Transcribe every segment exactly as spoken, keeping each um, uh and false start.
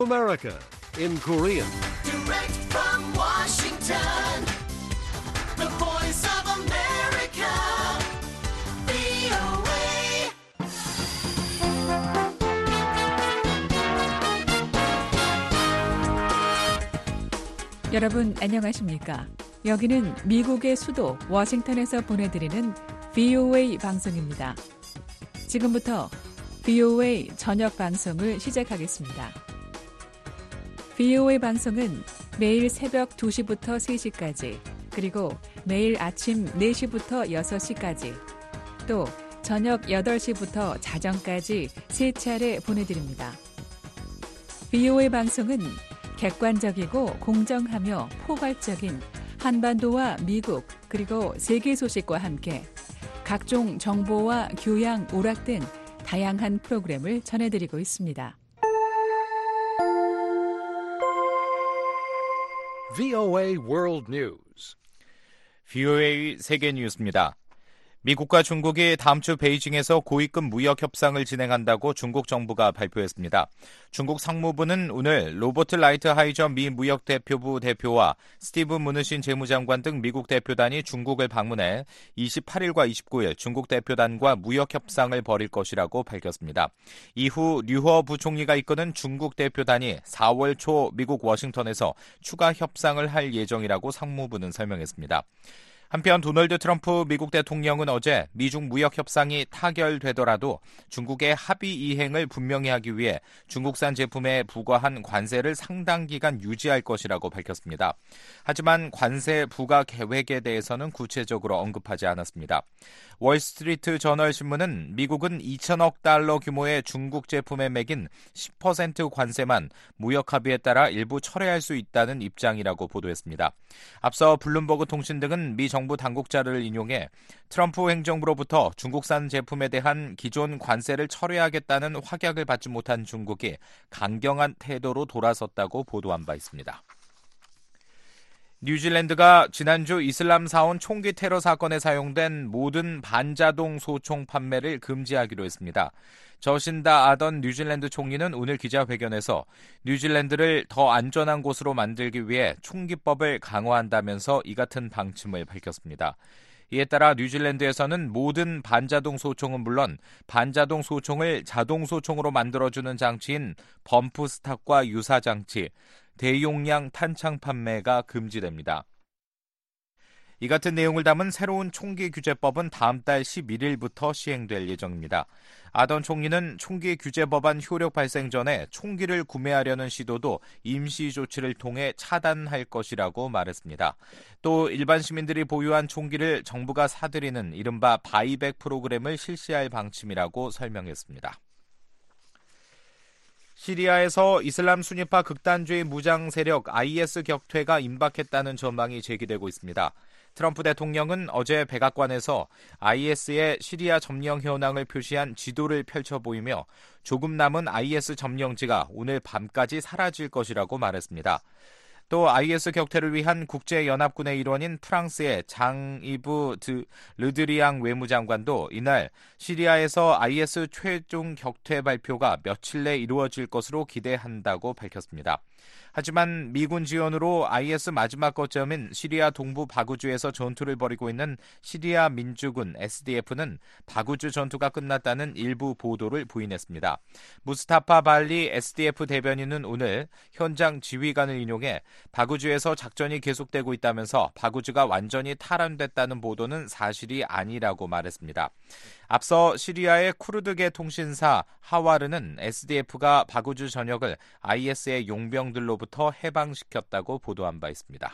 America in Korean. Direct from Washington, the voice of America, 브이오에이. 여러분 안녕하십니까? 여기는 미국의 수도 워싱턴에서 보내드리는 브이오에이 방송입니다. 지금부터 브이오에이 저녁 방송을 시작하겠습니다. 브이오에이 방송은 매일 새벽 두 시부터 세 시까지, 그리고 매일 아침 네 시부터 여섯 시까지, 또 저녁 여덟 시부터 자정까지 세 차례 보내드립니다. 브이오에이 방송은 객관적이고 공정하며 포괄적인 한반도와 미국 그리고 세계 소식과 함께 각종 정보와 교양, 오락 등 다양한 프로그램을 전해드리고 있습니다. 브이오에이 World News. 브이오에이 세계 뉴스입니다. 미국과 중국이 다음 주 베이징에서 고위급 무역 협상을 진행한다고 중국 정부가 발표했습니다. 중국 상무부는 오늘 로버트 라이트 하이저 미 무역대표부 대표와 스티브 무누신 재무장관 등 미국 대표단이 중국을 방문해 이십팔 일과 이십구 일 중국 대표단과 무역 협상을 벌일 것이라고 밝혔습니다. 이후 류허 부총리가 이끄는 중국 대표단이 사월 초 미국 워싱턴에서 추가 협상을 할 예정이라고 상무부는 설명했습니다. 한편 도널드 트럼프 미국 대통령은 어제 미중 무역 협상이 타결되더라도 중국의 합의 이행을 분명히 하기 위해 중국산 제품에 부과한 관세를 상당 기간 유지할 것이라고 밝혔습니다. 하지만 관세 부과 계획에 대해서는 구체적으로 언급하지 않았습니다. 월스트리트 저널 신문은 미국은 이천억 달러 규모의 중국 제품에 매긴 십 퍼센트 관세만 무역 합의에 따라 일부 철회할 수 있다는 입장이라고 보도했습니다. 앞서 블룸버그 통신 등은 미 정부 당국자를 인용해 트럼프 행정부로부터 중국산 제품에 대한 기존 관세를 철회하겠다는 확약을 받지 못한 중국이 강경한 태도로 돌아섰다고 보도한 바 있습니다. 뉴질랜드가 지난주 이슬람 사원 총기 테러 사건에 사용된 모든 반자동 소총 판매를 금지하기로 했습니다. 저신다 아던 뉴질랜드 총리는 오늘 기자회견에서 뉴질랜드를 더 안전한 곳으로 만들기 위해 총기법을 강화한다면서 이 같은 방침을 밝혔습니다. 이에 따라 뉴질랜드에서는 모든 반자동 소총은 물론 반자동 소총을 자동 소총으로 만들어주는 장치인 범프 스탁과 유사 장치, 대용량 탄창 판매가 금지됩니다. 이 같은 내용을 담은 새로운 총기 규제법은 다음 달 십일 일부터 시행될 예정입니다. 아던 총리는 총기 규제 법안 효력 발생 전에 총기를 구매하려는 시도도 임시 조치를 통해 차단할 것이라고 말했습니다. 또 일반 시민들이 보유한 총기를 정부가 사들이는 이른바 바이백 프로그램을 실시할 방침이라고 설명했습니다. 시리아에서 이슬람 순위파 극단주의 무장 세력 아이에스 격퇴가 임박했다는 전망이 제기되고 있습니다. 트럼프 대통령은 어제 백악관에서 아이에스의 시리아 점령 현황을 표시한 지도를 펼쳐 보이며 조금 남은 아이에스 점령지가 오늘 밤까지 사라질 것이라고 말했습니다. 또 아이에스 격퇴를 위한 국제연합군의 일원인 프랑스의 장-이브 드 르드리앙 외무장관도 이날 시리아에서 아이에스 최종 격퇴 발표가 며칠 내 이루어질 것으로 기대한다고 밝혔습니다. 하지만 미군 지원으로 아이에스 마지막 거점인 시리아 동부 바구주에서 전투를 벌이고 있는 시리아 민주군 에스디에프는 바구주 전투가 끝났다는 일부 보도를 부인했습니다. 무스타파 발리 에스디에프 대변인은 오늘 현장 지휘관을 인용해 바구주에서 작전이 계속되고 있다면서 바구주가 완전히 탈환됐다는 보도는 사실이 아니라고 말했습니다. 앞서 시리아의 쿠르드계 통신사 하와르는 에스디에프가 바구주 전역을 아이에스의 용병들로부터 해방시켰다고 보도한 바 있습니다.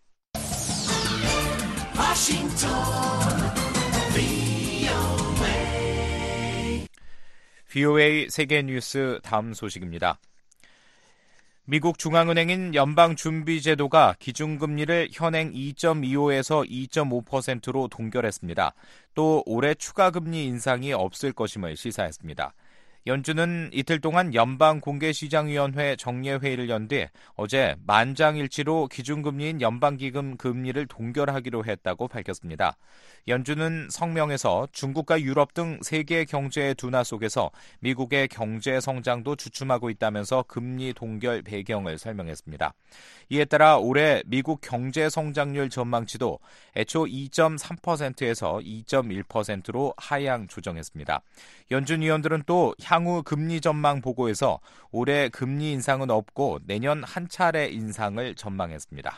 워싱턴, 브이오에이. 브이오에이 세계 뉴스 다음 소식입니다. 미국 중앙은행인 연방준비제도가 기준금리를 현행 이 점 이오에서 이 점 오 퍼센트로 동결했습니다. 또 올해 추가 금리 인상이 없을 것임을 시사했습니다. 연준은 이틀 동안 연방공개시장위원회 정례회의를 연 뒤 어제 만장일치로 기준금리인 연방기금 금리를 동결하기로 했다고 밝혔습니다. 연준은 성명에서 중국과 유럽 등 세계 경제의 둔화 속에서 미국의 경제 성장도 주춤하고 있다면서 금리 동결 배경을 설명했습니다. 이에 따라 올해 미국 경제 성장률 전망치도 애초 이 점 삼 퍼센트에서 이 점 일 퍼센트로 하향 조정했습니다. 연준 위원들은 또 향후 금리 전망 보고에서 올해 금리 인상은 없고 내년 한 차례 인상을 전망했습니다.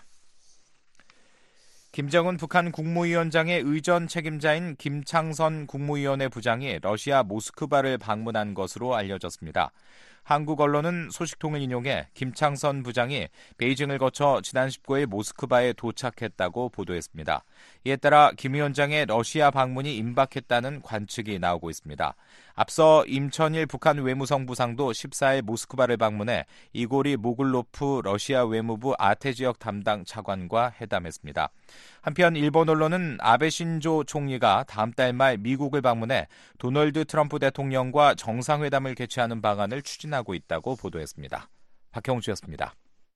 김정은 북한 국무위원장의 의전 책임자인 김창선 국무위원회 부장이 러시아 모스크바를 방문한 것으로 알려졌습니다. 한국 언론은 소식통을 인용해 김창선 부장이 베이징을 거쳐 지난 십구 일 모스크바에 도착했다고 보도했습니다. 이에 따라 김 위원장의 러시아 방문이 임박했다는 관측이 나오고 있습니다. 앞서 임천일 북한 외무성 부상도 십사 일 모스크바를 방문해 이고리 모글로프 러시아 외무부 아태 지역 담당 차관과 회담했습니다. 한편 일본 언론은 아베 신조 총리가 다음 달 말 미국을 방문해 도널드 트럼프 대통령과 정상회담을 개최하는 방안을 추진하고 있다고 보도했습니다. 박형주였습니다.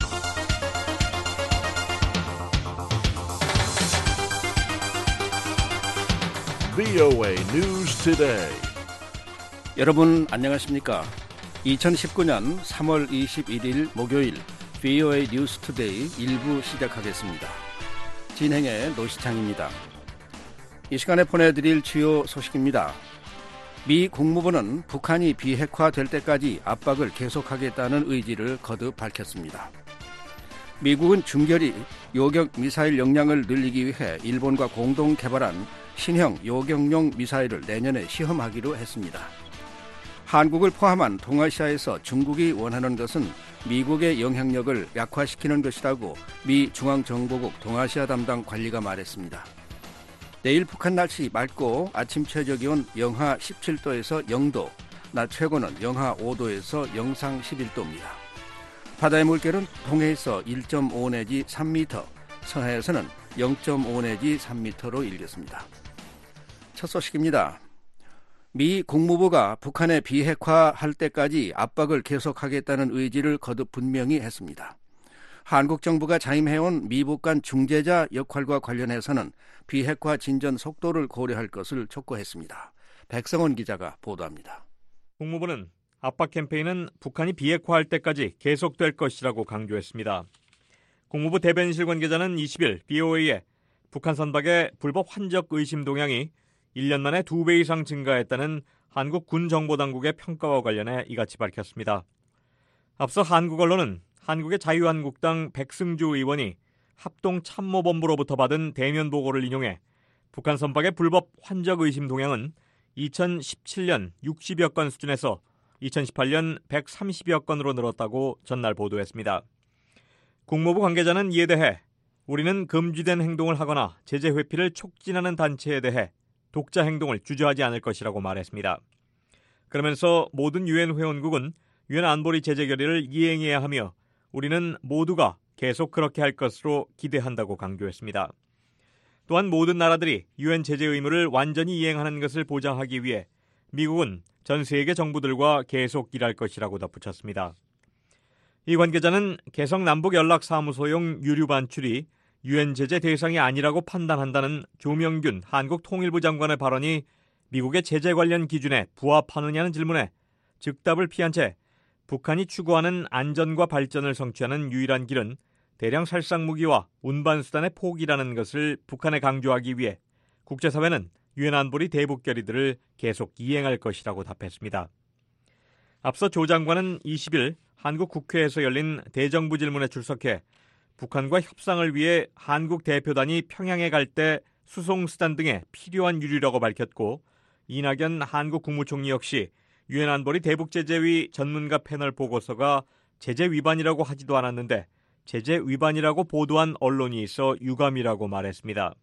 브이오에이 News Today. 여러분 안녕하십니까? 이천십구 년 삼월 이십일일 목요일 브이오에이 뉴스 투데이 일 부 시작하겠습니다. 진행의 노시창입니다. 이 시간에 보내드릴 주요 소식입니다. 미 국무부는 북한이 비핵화될 때까지 압박을 계속하겠다는 의지를 거듭 밝혔습니다. 미국은 중결이 요격 미사일 역량을 늘리기 위해 일본과 공동 개발한 신형 요격용 미사일을 내년에 시험하기로 했습니다. 한국을 포함한 동아시아에서 중국이 원하는 것은 미국의 영향력을 약화시키는 것이라고 미 중앙정보국 동아시아 담당 관리가 말했습니다. 내일 북한 날씨 맑고 아침 최저기온 영하 십칠 도에서 영 도, 낮 최고는 영하 오 도에서 영상 십일 도입니다. 바다의 물결은 동해에서 일 점 오 내지 삼 미터, 서해에서는 영 점 오 내지 삼 미터로 일겠습니다. 첫 소식입니다. 미 국무부가 북한의 비핵화할 때까지 압박을 계속하겠다는 의지를 거듭 분명히 했습니다. 한국 정부가 자임해온 미북 간 중재자 역할과 관련해서는 비핵화 진전 속도를 고려할 것을 촉구했습니다. 백성원 기자가 보도합니다. 국무부는 압박 캠페인은 북한이 비핵화할 때까지 계속될 것이라고 강조했습니다. 국무부 대변인실 관계자는 이십 일 브이오에이에 북한 선박의 불법 환적 의심 동향이 일 년 만에 두 배 이상 증가했다는 한국 군정보당국의 평가와 관련해 이같이 밝혔습니다. 앞서 한국 언론은 한국의 자유한국당 백승주 의원이 합동참모본부로부터 받은 대면 보고를 인용해 북한 선박의 불법 환적 의심 동향은 이천십칠 년 육십여 건 수준에서 이천십팔 년 백삼십여 건으로 늘었다고 전날 보도했습니다. 국무부 관계자는 이에 대해 우리는 금지된 행동을 하거나 제재 회피를 촉진하는 단체에 대해 독자 행동을 주저하지 않을 것이라고 말했습니다. 그러면서 모든 유엔 회원국은 유엔 안보리 제재 결의를 이행해야 하며 우리는 모두가 계속 그렇게 할 것으로 기대한다고 강조했습니다. 또한 모든 나라들이 유엔 제재 의무를 완전히 이행하는 것을 보장하기 위해 미국은 전 세계 정부들과 계속 일할 것이라고 덧붙였습니다. 이 관계자는 개성 남북연락사무소용 유류 반출이 유엔 제재 대상이 아니라고 판단한다는 조명균 한국 통일부 장관의 발언이 미국의 제재 관련 기준에 부합하느냐는 질문에 즉답을 피한 채 북한이 추구하는 안전과 발전을 성취하는 유일한 길은 대량 살상 무기와 운반수단의 포기라는 것을 북한에 강조하기 위해 국제사회는 유엔 안보리 대북 결의들을 계속 이행할 것이라고 답했습니다. 앞서 조 장관은 이십 일 한국 국회에서 열린 대정부 질문에 출석해 북한과 협상을 위해 한국 대표단이 평양에 갈 때 수송수단 등에 필요한 유류라고 밝혔고 이낙연 한국 국무총리 역시 유엔 안보리 대북제재위 전문가 패널 보고서가 제재 위반이라고 하지도 않았는데 제재 위반이라고 보도한 언론이 있어 유감이라고 말했습니다.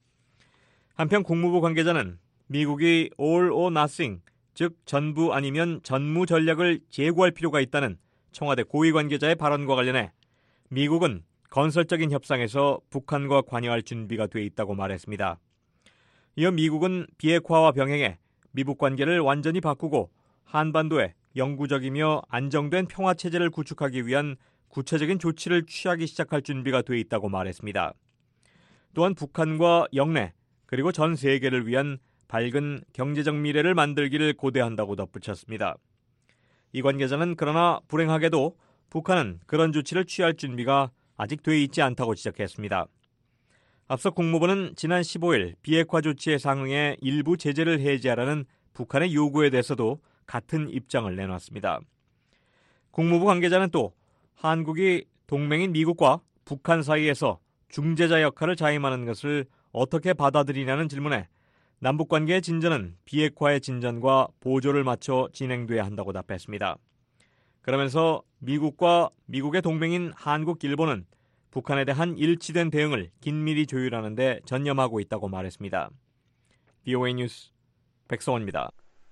한편 국무부 관계자는 미국이 all or nothing, 즉 전부 아니면 전무 전략을 제고할 필요가 있다는 청와대 고위 관계자의 발언과 관련해 미국은 건설적인 협상에서 북한과 관여할 준비가 돼 있다고 말했습니다. 이어 미국은 비핵화와 병행해 미북 관계를 완전히 바꾸고 한반도에 영구적이며 안정된 평화체제를 구축하기 위한 구체적인 조치를 취하기 시작할 준비가 돼 있다고 말했습니다. 또한 북한과 영내 그리고 전 세계를 위한 밝은 경제적 미래를 만들기를 고대한다고 덧붙였습니다. 이 관계자는 그러나 불행하게도 북한은 그런 조치를 취할 준비가 아직 돼 있지 않다고 지적했습니다. 앞서 국무부는 지난 십오일 비핵화 조치에 상응해 일부 제재를 해제하라는 북한의 요구에 대해서도 같은 입장을 내놨습니다. 국무부 관계자는 또 한국이 동맹인 미국과 북한 사이에서 중재자 역할을 자임하는 것을 어떻게 받아들이냐는 질문에 남북관계의 진전은 비핵화의 진전과 보조를 맞춰 진행돼야 한다고 답했습니다. 그러면서 미국과 미국의 동맹인 한국, 일본은 북한에 대한 일치된 대응을 긴밀히 조율하는 데 전념하고 있다고 말했습니다. 비오에이 뉴스 백성원입니다.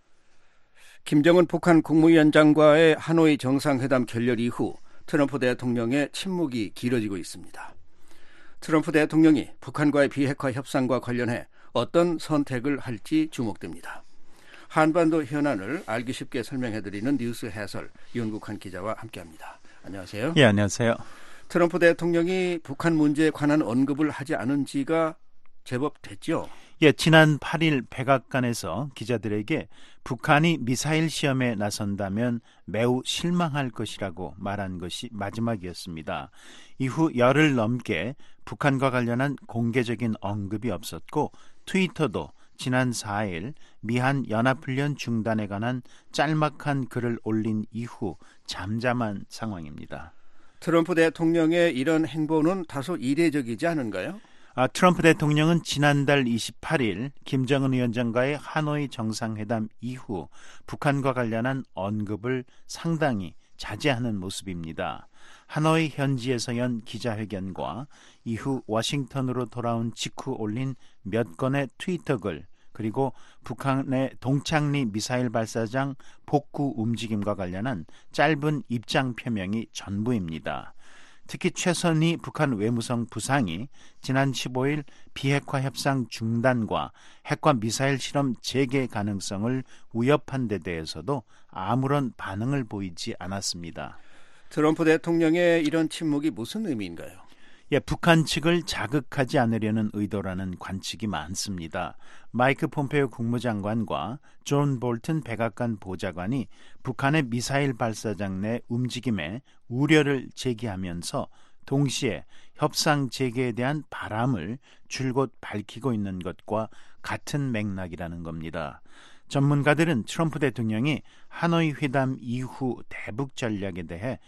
김정은 북한 국무위원장과의 하노이 정상회담 결렬 이후 트럼프 대통령의 침묵이 길어지고 있습니다. 트럼프 대통령이 북한과의 비핵화 협상과 관련해 어떤 선택을 할지 주목됩니다. 한반도 현안을 알기 쉽게 설명해드리는 뉴스 해설 윤국한 기자와 함께합니다. 안녕하세요. 예, 안녕하세요. 트럼프 대통령이 북한 문제에 관한 언급을 하지 않은 지가 제법 됐죠? 예, 지난 팔일 백악관에서 기자들에게 북한이 미사일 시험에 나선다면 매우 실망할 것이라고 말한 것이 마지막이었습니다. 이후 열흘 넘게 북한과 관련한 공개적인 언급이 없었고 트위터도 지난 사일 미한 연합훈련 중단에 관한 짤막한 글을 올린 이후 잠잠한 상황입니다. 트럼프 대통령의 이런 행보는 다소 이례적이지 않은가요? 아, 트럼프 대통령은 지난달 이십팔일 김정은 위원장과의 하노이 정상회담 이후 북한과 관련한 언급을 상당히 자제하는 모습입니다. 하노이 현지에서 연 기자회견과 이후 워싱턴으로 돌아온 직후 올린 몇 건의 트위터 글, 그리고 북한의 동창리 미사일 발사장 복구 움직임과 관련한 짧은 입장 표명이 전부입니다. 특히 최선희 북한 외무성 부상이 지난 십오일 비핵화 협상 중단과 핵과 미사일 실험 재개 가능성을 위협한 데 대해서도 아무런 반응을 보이지 않았습니다. 트럼프 대통령의 이런 침묵이 무슨 의미인가요? 예, 북한 측을 자극하지 않으려는 의도라는 관측이 많습니다. 마이크 폼페이오 국무장관과 존 볼튼 백악관 보좌관이 북한의 미사일 발사장 내 움직임에 우려를 제기하면서 동시에 협상 재개에 대한 바람을 줄곧 밝히고 있는 것과 같은 맥락이라는 겁니다. 전문가들은 트럼프 대통령이 하노이 회담 이후 대북 전략에 대해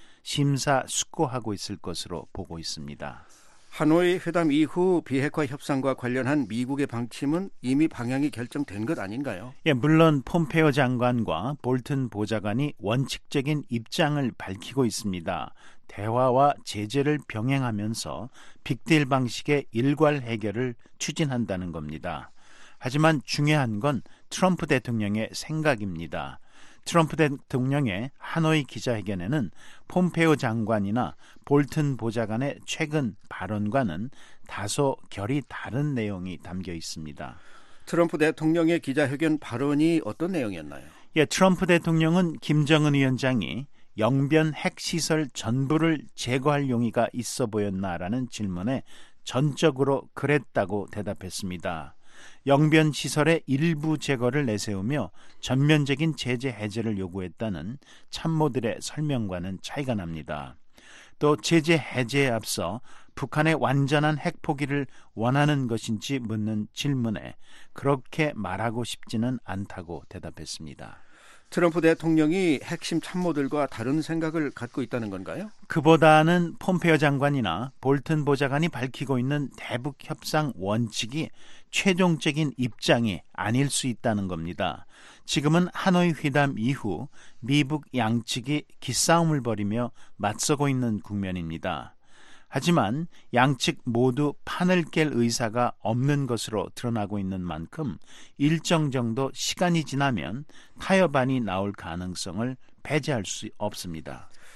심사숙고하고 있을 것으로 보고 있습니다. 하노이 회담 이후 비핵화 협상과 관련한 미국의 방침은 이미 방향이 결정된 것 아닌가요? 예, 물론 폼페이오 장관과 볼튼 보좌관이 원칙적인 입장을 밝히고 있습니다. 대화와 제재를 병행하면서 빅딜 방식의 일괄 해결을 추진한다는 겁니다. 하지만 중요한 건 트럼프 대통령의 생각입니다. 트럼프 대통령의 하노이 기자회견에는 폼페이오 장관이나 볼튼 보좌관의 최근 발언과는 다소 결이 다른 내용이 담겨 있습니다. 트럼프 대통령의 기자회견 발언이 어떤 내용이었나요? 예, 트럼프 대통령은 김정은 위원장이 영변 핵시설 전부를 제거할 용의가 있어 보였나라는 질문에 전적으로 그랬다고 대답했습니다. 영변 시설의 일부 제거를 내세우며 전면적인 제재 해제를 요구했다는 참모들의 설명과는 차이가 납니다. 또 제재 해제에 앞서 북한의 완전한 핵 포기를 원하는 것인지 묻는 질문에 그렇게 말하고 싶지는 않다고 대답했습니다. 트럼프 대통령이 핵심 참모들과 다른 생각을 갖고 있다는 건가요? 그보다는 폼페이오 장관이나 볼튼 보좌관이 밝히고 있는 대북 협상 원칙이 최종적인 입장이 아닐 수 있다는 겁니다. 지금은 하노이 회담 이후 미북 양측이 기싸움을 벌이며 맞서고 있는 국면입니다. 하지만 양측 모두 판을 깰 의사가 없는 것으로 드러나고 있는 만큼 일정 정도 시간이 지나면 타협안이 나올 가능성을 배제할 수 없습니다.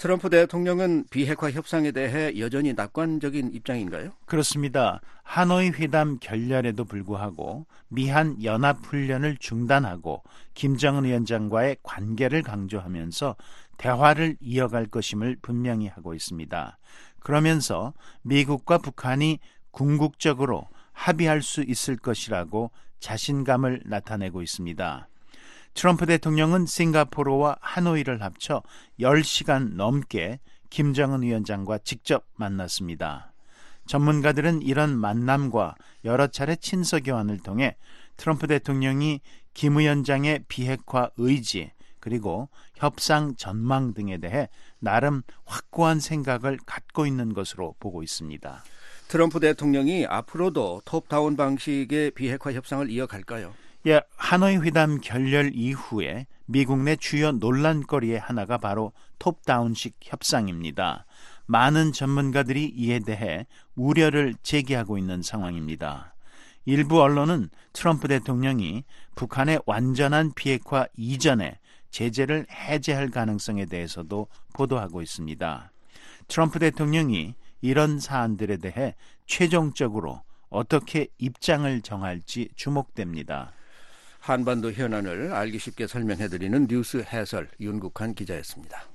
트럼프 대통령은 비핵화 협상에 대해 여전히 낙관적인 입장인가요? 그렇습니다. 하노이 회담 결렬에도 불구하고 미한 연합훈련을 중단하고 김정은 위원장과의 관계를 강조하면서 대화를 이어갈 것임을 분명히 하고 있습니다. 그러면서 미국과 북한이 궁극적으로 합의할 수 있을 것이라고 자신감을 나타내고 있습니다. 트럼프 대통령은 싱가포르와 하노이를 합쳐 열 시간 넘게 김정은 위원장과 직접 만났습니다. 전문가들은 이런 만남과 여러 차례 친서 교환을 통해 트럼프 대통령이 김 위원장의 비핵화 의지 그리고 협상 전망 등에 대해 나름 확고한 생각을 갖고 있는 것으로 보고 있습니다. 트럼프 대통령이 앞으로도 톱다운 방식의 비핵화 협상을 이어갈까요? 예, 하노이 회담 결렬 이후에 미국 내 주요 논란거리의 하나가 바로 톱다운식 협상입니다. 많은 전문가들이 이에 대해 우려를 제기하고 있는 상황입니다. 일부 언론은 트럼프 대통령이 북한의 완전한 비핵화 이전에 제재를 해제할 가능성에 대해서도 보도하고 있습니다. 트럼프 대통령이 이런 사안들에 대해 최종적으로 어떻게 입장을 정할지 주목됩니다. 한반도 현안을 알기 쉽게 설명해드리는 뉴스 해설 윤국한 기자였습니다.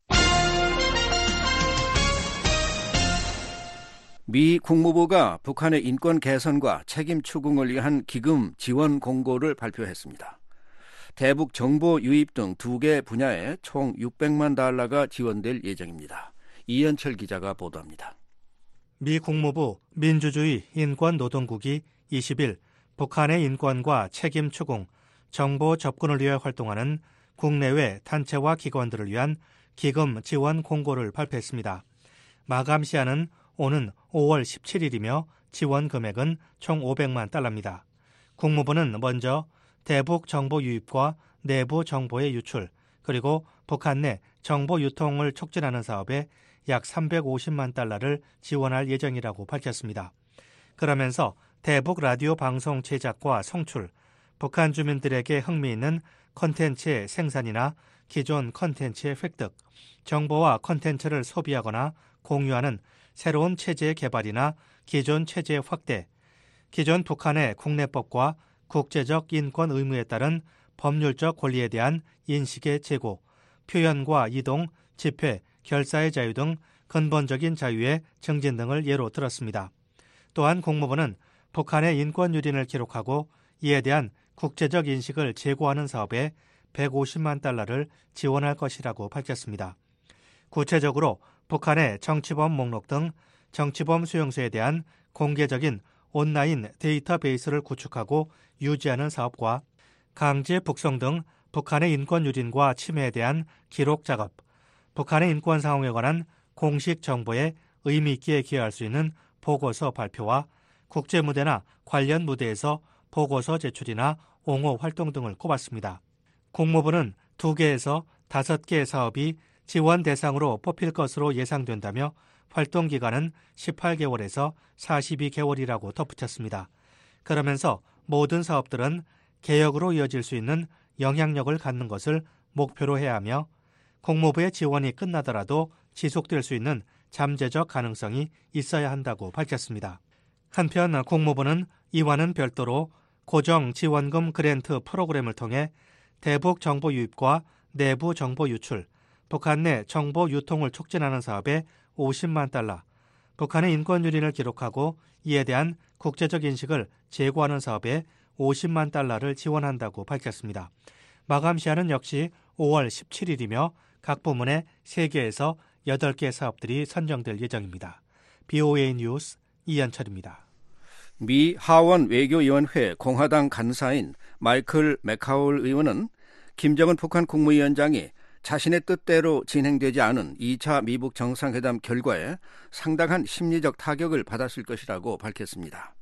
미 국무부가 북한의 인권 개선과 책임 추궁을 위한 기금 지원 공고를 발표했습니다. 대북 정보 유입 등 두 개 분야에 총 육백만 달러가 지원될 예정입니다. 이현철 기자가 보도합니다. 미 국무부 민주주의 인권노동국이 이십 일 북한의 인권과 책임 추궁, 정보 접근을 위해 활동하는 국내외 단체와 기관들을 위한 기금 지원 공고를 발표했습니다. 마감 시한은 오는 오월 십칠일이며 지원 금액은 총 오백만 달러입니다. 국무부는 먼저 대북 정보 유입과 내부 정보의 유출, 그리고 북한 내 정보 유통을 촉진하는 사업에 약 삼백오십만 달러를 지원할 예정이라고 밝혔습니다. 그러면서 대북 라디오 방송 제작과 송출, 북한 주민들에게 흥미있는 콘텐츠의 생산이나 기존 콘텐츠의 획득, 정보와 콘텐츠를 소비하거나 공유하는 새로운 체제의 개발이나 기존 체제의 확대, 기존 북한의 국내법과 국제적 인권 의무에 따른 법률적 권리에 대한 인식의 제고, 표현과 이동, 집회, 결사의 자유 등 근본적인 자유의 증진 등을 예로 들었습니다. 또한 국무부는 북한의 인권 유린을 기록하고 이에 대한 국제적 인식을 제고하는 사업에 백오십만 달러를 지원할 것이라고 밝혔습니다. 구체적으로 북한의 정치범 목록 등 정치범 수용소에 대한 공개적인 온라인 데이터베이스를 구축하고 유지하는 사업과 강제 북송 등 북한의 인권 유린과 침해에 대한 기록 작업, 북한의 인권 상황에 관한 공식 정보에 의미 있게 기여할 수 있는 보고서 발표와 국제무대나 관련 무대에서 보고서 제출이나 옹호 활동 등을 꼽았습니다. 국무부는 두 개에서 다섯 개의 사업이 지원 대상으로 뽑힐 것으로 예상된다며 활동 기간은 십팔 개월에서 사십이 개월이라고 덧붙였습니다. 그러면서 모든 사업들은 개혁으로 이어질 수 있는 영향력을 갖는 것을 목표로 해야 하며 국무부의 지원이 끝나더라도 지속될 수 있는 잠재적 가능성이 있어야 한다고 밝혔습니다. 한편 국무부는 이와는 별도로 고정 지원금 그랜트 프로그램을 통해 대북 정보 유입과 내부 정보 유출, 북한 내 정보 유통을 촉진하는 사업에 오십만 달러, 북한의 인권 유린을 기록하고 이에 대한 국제적 인식을 제고하는 사업에 오십만 달러를 지원한다고 밝혔습니다. 마감 시한은 역시 오월 십칠일이며 각 부문에 세 개에서 여덟 개 사업들이 선정될 예정입니다. 비오에이 뉴스 이현철입니다. 미 하원 외교위원회 공화당 간사인 마이클 맥카울 의원은 김정은 북한 국무위원장이 자신의 뜻대로 진행되지 않은 이 차 미북 정상회담 결과에 상당한 심리적 타격을 받았을 것이라고 밝혔습니다.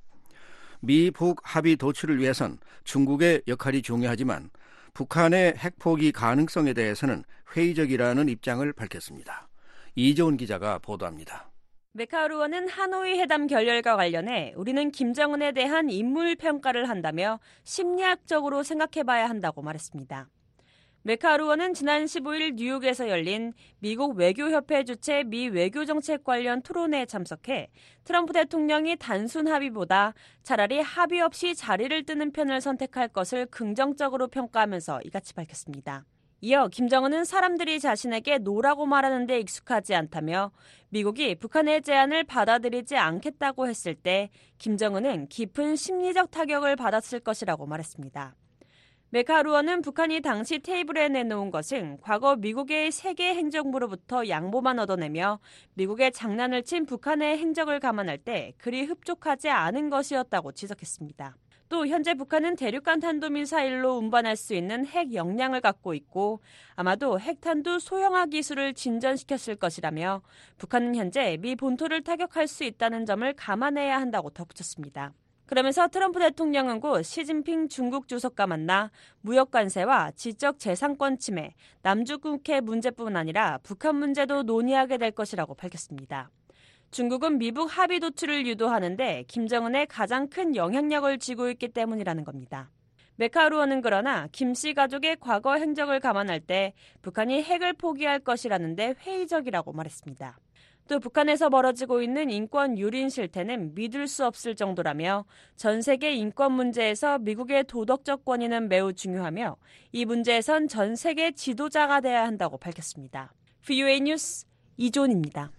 미북 합의 도출을 위해선 중국의 역할이 중요하지만 북한의 핵포기 가능성에 대해서는 회의적이라는 입장을 밝혔습니다. 이재훈 기자가 보도합니다. 맥카울 의원은 하노이 회담 결렬과 관련해 우리는 김정은에 대한 인물 평가를 한다며 심리학적으로 생각해봐야 한다고 말했습니다. 메카루어는 지난 십오일 뉴욕에서 열린 미국 외교협회 주최 미 외교정책 관련 토론회에 참석해 트럼프 대통령이 단순 합의보다 차라리 합의 없이 자리를 뜨는 편을 선택할 것을 긍정적으로 평가하면서 이같이 밝혔습니다. 이어 김정은은 사람들이 자신에게 노라고 말하는 데 익숙하지 않다며 미국이 북한의 제안을 받아들이지 않겠다고 했을 때 김정은은 깊은 심리적 타격을 받았을 것이라고 말했습니다. 메카루어는 북한이 당시 테이블에 내놓은 것은 과거 미국의 세계 행정부로부터 양보만 얻어내며 미국의 장난을 친 북한의 행적을 감안할 때 그리 흡족하지 않은 것이었다고 지적했습니다. 또 현재 북한은 대륙간 탄도미사일로 운반할 수 있는 핵 역량을 갖고 있고 아마도 핵탄두 소형화 기술을 진전시켰을 것이라며 북한은 현재 미 본토를 타격할 수 있다는 점을 감안해야 한다고 덧붙였습니다. 그러면서 트럼프 대통령은 곧 시진핑 중국 주석과 만나 무역 관세와 지적 재산권 침해, 남중국해 문제뿐 아니라 북한 문제도 논의하게 될 것이라고 밝혔습니다. 중국은 미북 합의 도출을 유도하는데 김정은의 가장 큰 영향력을 쥐고 있기 때문이라는 겁니다. 메카루어는 그러나 김씨 가족의 과거 행적을 감안할 때 북한이 핵을 포기할 것이라는데 회의적이라고 말했습니다. 또 북한에서 벌어지고 있는 인권 유린 실태는 믿을 수 없을 정도라며 전 세계 인권 문제에서 미국의 도덕적 권위는 매우 중요하며 이 문제에선 전 세계 지도자가 돼야 한다고 밝혔습니다. 브이오에이 뉴스 이존입니다.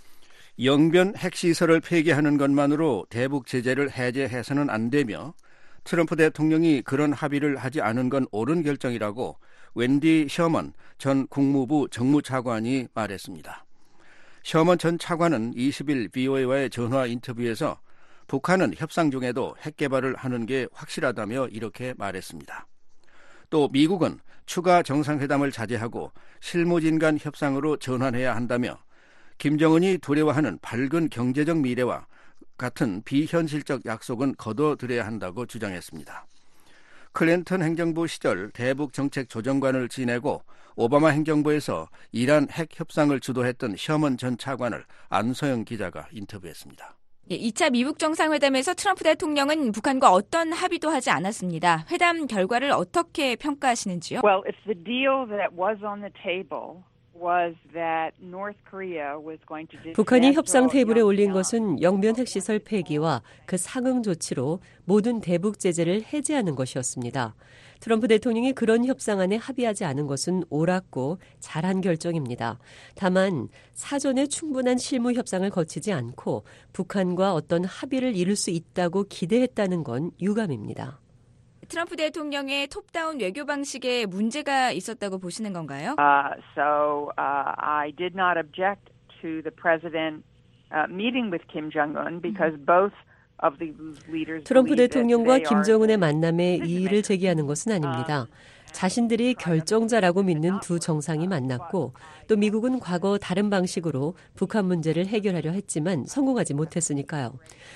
영변 핵시설을 폐기하는 것만으로 대북 제재를 해제해서는 안 되며 트럼프 대통령이 그런 합의를 하지 않은 건 옳은 결정이라고 웬디 셔먼 전 국무부 정무차관이 말했습니다. 셔먼 전 차관은 이십일 브이오에이와의 전화 인터뷰에서 북한은 협상 중에도 핵 개발을 하는 게 확실하다며 이렇게 말했습니다. 또 미국은 추가 정상회담을 자제하고 실무진 간 협상으로 전환해야 한다며 김정은이 두려워하는 밝은 경제적 미래와 같은 비현실적 약속은 거둬들여야 한다고 주장했습니다. 클린턴 행정부 시절 대북 정책 조정관을 지내고 오바마 행정부에서 이란 핵 협상을 주도했던 셔먼 전 차관을 안서영 기자가 인터뷰했습니다. 예, 이 차 미북 정상회담에서 트럼프 대통령은 북한과 어떤 합의도 하지 않았습니다. 회담 결과를 어떻게 평가하시는지요? Well, if the deal that was on the table was that North Korea was going to 북한이 협상 테이블에 올린 것은 영변 핵시설 폐기와 그 상응 조치로 모든 대북 제재를 해제하는 것이었습니다. 트럼프 대통령이 그런 협상안에 합의하지 않은 것은 옳았고 잘한 결정입니다. 다만 사전에 충분한 실무 협상을 거치지 않고 북한과 어떤 합의를 이룰 수 있다고 기대했다는 건 유감입니다. 트럼프 대통령의 톱다운 외교 방식에 문제가 있었다고 보시는 건가요? Uh, so uh, I did not object to the president uh, meeting with Kim Jong-un because both of the leaders. 트럼프 대통령과 김정은의 만남에 이의를 제기하는 것은 아닙니다. 자신들이 결정자라고 믿는 두 정상이 만났고 또 미국은 과거 다른 방식으로 북한 문제를 해결하려 했지만 성공하지 못했으니까요.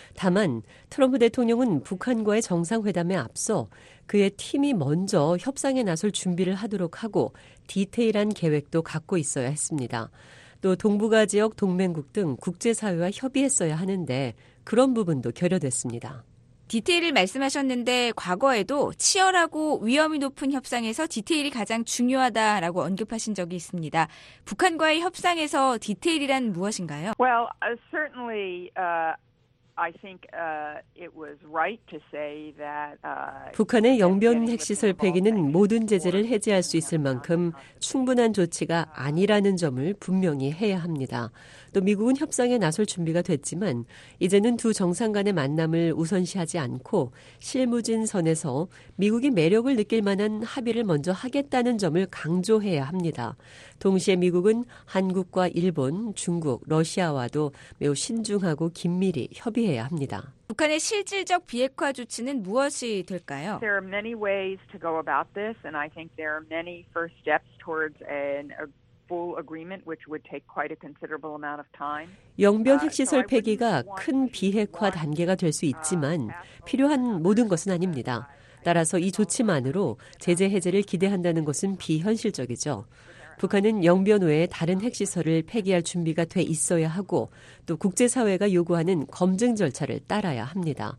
다만 트럼프 대통령은 북한과의 정상회담에 앞서 그의 팀이 먼저 협상에 나설 준비를 하도록 하고 디테일한 계획도 갖고 있어야 했습니다. 또 동북아 지역 동맹국 등 국제사회와 협의했어야 하는데 그런 부분도 결여됐습니다. 디테일을 말씀하셨는데 과거에도 치열하고 위험이 높은 협상에서 디테일이 가장 중요하다라고 언급하신 적이 있습니다. 북한과의 협상에서 디테일이란 무엇인가요? Well, uh, certainly uh, I think uh, it was right to say that uh, 북한의 영변 핵시설 폐기는 모든 제재를 해제할 수 있을 만큼 충분한 조치가 아니라는 점을 분명히 해야 합니다. 또 미국은 협상에 나설 준비가 됐지만 이제는 두 정상 간의 만남을 우선시하지 않고 실무진 선에서 미국이 매력을 느낄 만한 합의를 먼저 하겠다는 점을 강조해야 합니다. 동시에 미국은 한국과 일본, 중국, 러시아와도 매우 신중하고 긴밀히 협의해야 합니다. 북한의 실질적 비핵화 조치는 무엇이 될까요? There are many ways to go about this, and I think there are many first steps towards an full agreement, which would take quite a considerable amount of time. 영변 핵시설 폐기가 큰 비핵화 단계가 될 수 있지만 필요한 모든 것은 아닙니다. 따라서 이 조치만으로 제재 해제를 기대한다는 것은 비현실적이죠. 북한은 영변 외에 다른 핵시설을 폐기할 준비가 돼 있어야 하고 또 국제사회가 요구하는 검증 절차를 따라야 합니다.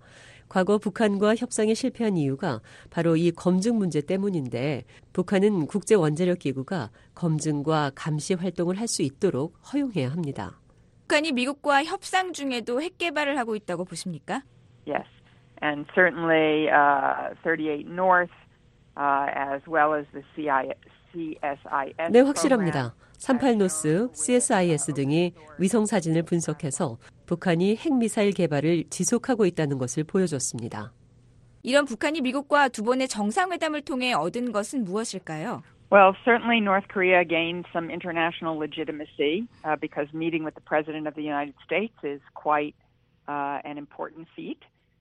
과거 북한과 협상에 실패한 이유가 바로 이 검증 문제 때문인데 북한은 국제원자력기구가 검증과 감시 활동을 할 수 있도록 허용해야 합니다. 북한이 미국과 협상 중에도 핵 개발을 하고 있다고 보십니까? Yes, and certainly uh, thirty-eight North, uh, as well as the C S I S. 네, 확실합니다. 삼십팔 노스, 씨 에스 아이 에스 등이 위성 사진을 분석해서 북한이 핵미사일 개발을 지속하고 있다는 것을 보여줬습니다. 이런 북한이 미국과 두 번의 정상회담을 통해 얻은 것은 무엇일까요? Well, certainly North Korea gained some international legitimacy uh, because meeting with the President of the United States is quite uh, an important feat.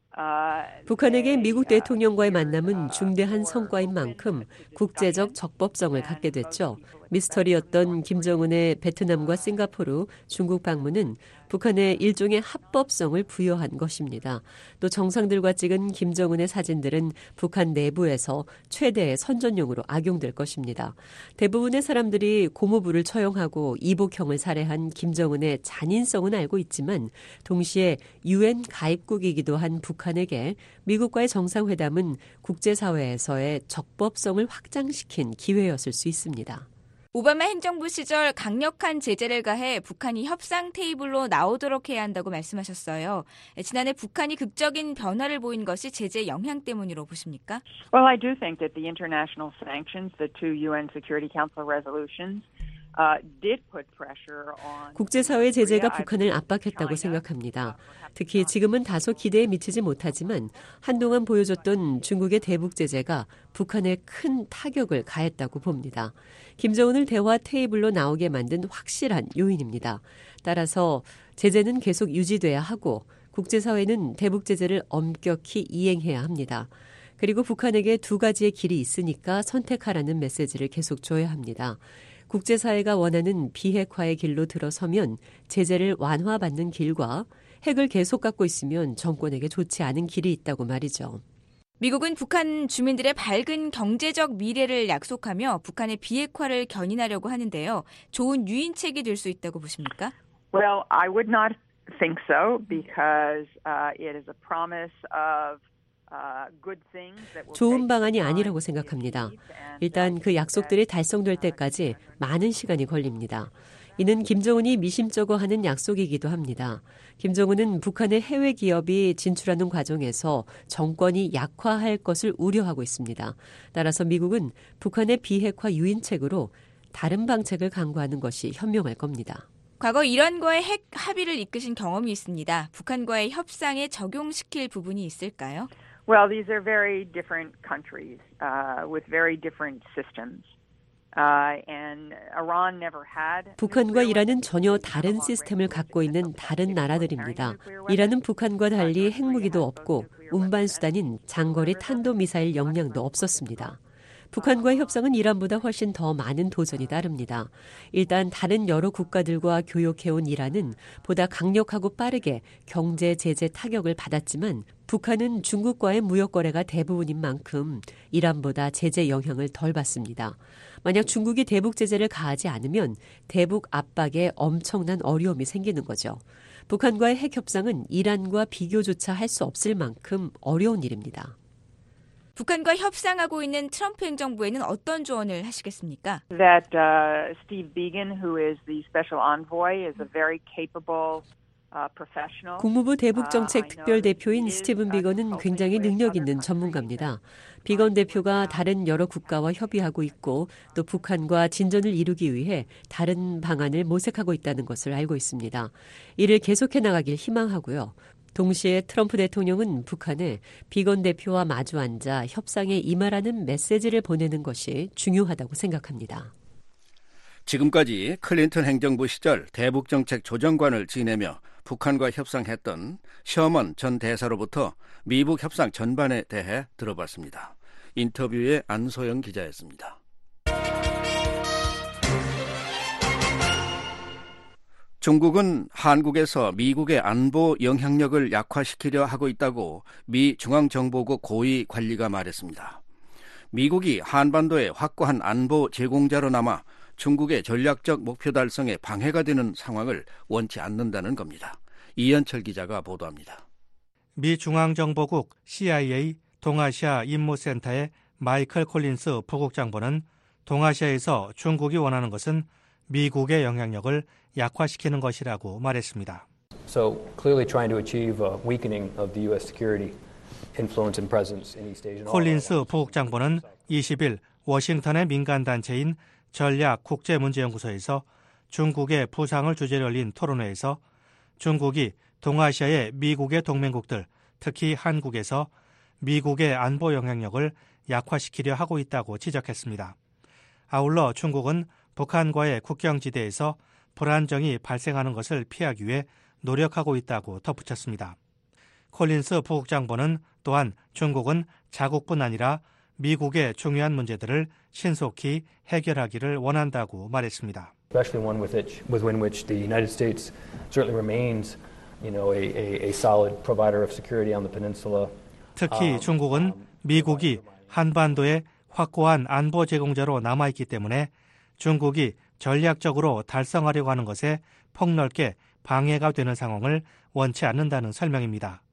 북한에게 미국 대통령과의 만남은 중대한 성과인 만큼 국제적 적법성을 갖게 됐죠. 미스터리였던 김정은의 베트남과 싱가포르, 중국 방문은 북한에 일종의 합법성을 부여한 것입니다. 또 정상들과 찍은 김정은의 사진들은 북한 내부에서 최대의 선전용으로 악용될 것입니다. 대부분의 사람들이 고무부를 처형하고 이복형을 살해한 김정은의 잔인성은 알고 있지만 동시에 유엔 가입국이기도 한 북한에게 미국과의 정상회담은 국제사회에서의 적법성을 확장시킨 기회였을 수 있습니다. 오바마 행정부 시절 강력한 제재를 가해 북한이 협상 테이블로 나오도록 해야 한다고 말씀하셨어요. 지난해 북한이 극적인 변화를 보인 것이 제재 영향 때문이라고 보십니까? Well, I do think that the international sanctions, the two U N Security Council resolutions, uh, did put pressure on. 국제사회 제재가 북한을 압박했다고 생각합니다. 특히 지금은 다소 기대에 미치지 못하지만 한동안 보여줬던 중국의 대북 제재가 북한에 큰 타격을 가했다고 봅니다. 김정은을 대화 테이블로 나오게 만든 확실한 요인입니다. 따라서 제재는 계속 유지돼야 하고 국제사회는 대북 제재를 엄격히 이행해야 합니다. 그리고 북한에게 두 가지의 길이 있으니까 선택하라는 메시지를 계속 줘야 합니다. 국제사회가 원하는 비핵화의 길로 들어서면 제재를 완화받는 길과 핵을 계속 갖고 있으면 정권에게 좋지 않은 길이 있다고 말이죠. 미국은 북한 주민들의 밝은 경제적 미래를 약속하며 북한의 비핵화를 견인하려고 하는데요. 좋은 유인책이 될 수 있다고 보십니까? Well, I would not think so because uh, it is a promise of 좋은 방안이 아니라고 생각합니다. 일단 그 약속들이 달성될 때까지 많은 시간이 걸립니다. 이는 김정은이 미심쩍어 하는 약속이기도 합니다. 김정은은 북한의 해외 기업이 진출하는 과정에서 정권이 약화할 것을 우려하고 있습니다. 따라서 미국은 북한의 비핵화 유인책으로 다른 방책을 강구하는 것이 현명할 겁니다. 과거 이란과의 핵 합의를 이끄신 경험이 있습니다. 북한과의 협상에 적용시킬 부분이 있을까요? Well, these are very different countries uh, with very different systems. Uh, and Iran never had. 북한과 이란은 전혀 다른 시스템을 갖고 있는 다른 나라들입니다. 이란은 북한과 달리 핵무기도 없고 운반 수단인 장거리 탄도미사일 역량도 없었습니다. 북한과의 협상은 이란보다 훨씬 더 많은 도전이 따릅니다. 일단 다른 여러 국가들과 교역해온 이란은 보다 강력하고 빠르게 경제 제재 타격을 받았지만 북한은 중국과의 무역 거래가 대부분인 만큼 이란보다 제재 영향을 덜 받습니다. 만약 중국이 대북 제재를 가하지 않으면 대북 압박에 엄청난 어려움이 생기는 거죠. 북한과의 핵 협상은 이란과 비교조차 할 수 없을 만큼 어려운 일입니다. 북한과 협상하고 있는 트럼프 행정부에는 어떤 조언을 하시겠습니까? That uh, Steve Biegun, who is the special envoy, is a very capable uh, professional. 국무부 대북정책 특별대표인 스티븐 비건은 굉장히 능력 있는 전문가입니다. 비건 대표가 다른 여러 국가와 협의하고 있고 또 북한과 진전을 이루기 위해 다른 방안을 모색하고 있다는 것을 알고 있습니다. 이를 계속해 나가길 희망하고요. 동시에 트럼프 대통령은 북한에 비건 대표와 마주 앉아 협상에 임하라는 메시지를 보내는 것이 중요하다고 생각합니다. 지금까지 클린턴 행정부 시절 대북정책 조정관을 지내며 북한과 협상했던 셔먼 전 대사로부터 미북 협상 전반에 대해 들어봤습니다. 인터뷰의 안소영 기자였습니다. 중국은 한국에서 미국의 안보 영향력을 약화시키려 하고 있다고 미 중앙정보국 고위 관리가 말했습니다. 미국이 한반도의 확고한 안보 제공자로 남아 중국의 전략적 목표 달성에 방해가 되는 상황을 원치 않는다는 겁니다. 이현철 기자가 보도합니다. 미 중앙정보국 씨아이에이 동아시아 임무센터의 마이클 콜린스 부국장보는 동아시아에서 중국이 원하는 것은 미국의 영향력을 약화시키는 것이라고 말했습니다. So clearly trying to achieve a weakening of the U.S. security influence and presence in East Asia. 콜린스 부국장보는 이십 일 워싱턴의 민간단체인 전략국제문제연구소에서 중국의 부상을 주제로 열린 토론회에서 중국이 동아시아의 미국의 동맹국들, 특히 한국에서 미국의 안보 영향력을 약화시키려 하고 있다고 지적했습니다. 아울러 중국은 북한과의 국경지대에서 불안정이 발생하는 것을 피하기 위해 노력하고 있다고 덧붙였습니다. 콜린스 부국장보는 또한 중국은 자국뿐 아니라 미국의 중요한 문제들을 신속히 해결하기를 원한다고 말했습니다. Especially one with which, within which the United States certainly remains, you know, a, a, a solid provider of security on the peninsula. 특히 중국은 미국이 한반도에 확고한 안보 제공자로 남아있기 때문에 중국이 전략적으로 달성하려고 하는 것에 폭넓게 방해가 되는 상황을 원치 않는다는 설명입니다.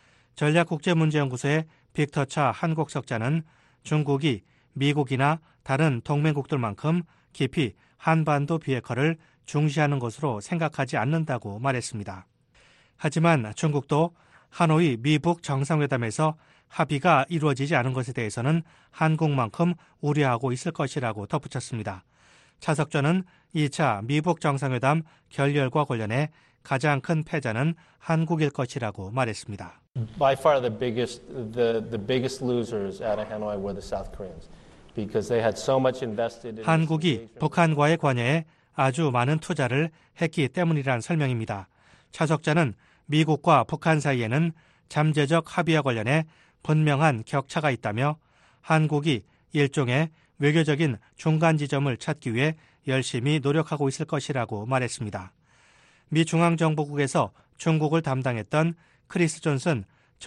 전략국제문제연구소의 빅터 차 한국석자는 중국이 미국이나 다른 동맹국들만큼 깊이 한반도 비핵화를 중시하는 것으로 생각하지 않는다고 말했습니다. 하지만 중국도 하노이 미북 정상회담에서 합의가 이루어지지 않은 것에 대해서는 한국만큼 우려하고 있을 것이라고 덧붙였습니다. 차석전은 이 차 미북 정상회담 결렬과 관련해 가장 큰 패자는 한국일 것이라고 말했습니다. By far the biggest, the, the biggest losers out of Hanoi were the South Koreans, because they had so much invested in. 한국이 북한과의 관여에 아주 많은 투자를 했기 때문이란 설명입니다. 차석자는 미국과 북한 사이에는 잠재적 합의와 관련해 분명한 격차가 있다며 한국이 일종의 외교적인 중간 지점을 찾기 위해 열심히 노력하고 있을 것이라고 말했습니다. 미 중앙정보국에서 중국을 담당했던 크리스 존슨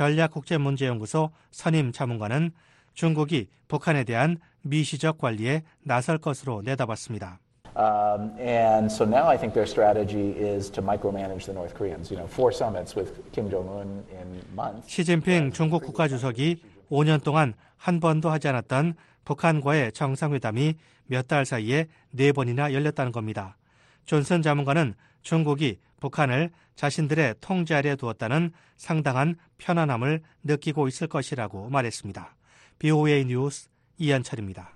전략국제문제연구소 선임 자문관은 중국이 북한에 대한 미시적 관리에 나설 것으로 내다봤습니다. Um, and so now I think their strategy is to micromanage the North Koreans. You know, four summits with Kim Jong-un in months. 시진핑 중국 국가주석이 오 년 동안 한 번도 하지 않았던 북한과의 정상회담이 몇 달 사이에 네 번이나 열렸다는 겁니다. 존슨 자문관은 중국이 북한을 자신들의 통제 아래 두었다는 상당한 편안함을 느끼고 있을 것이라고 말했습니다. 비오에이 뉴스 이현철입니다.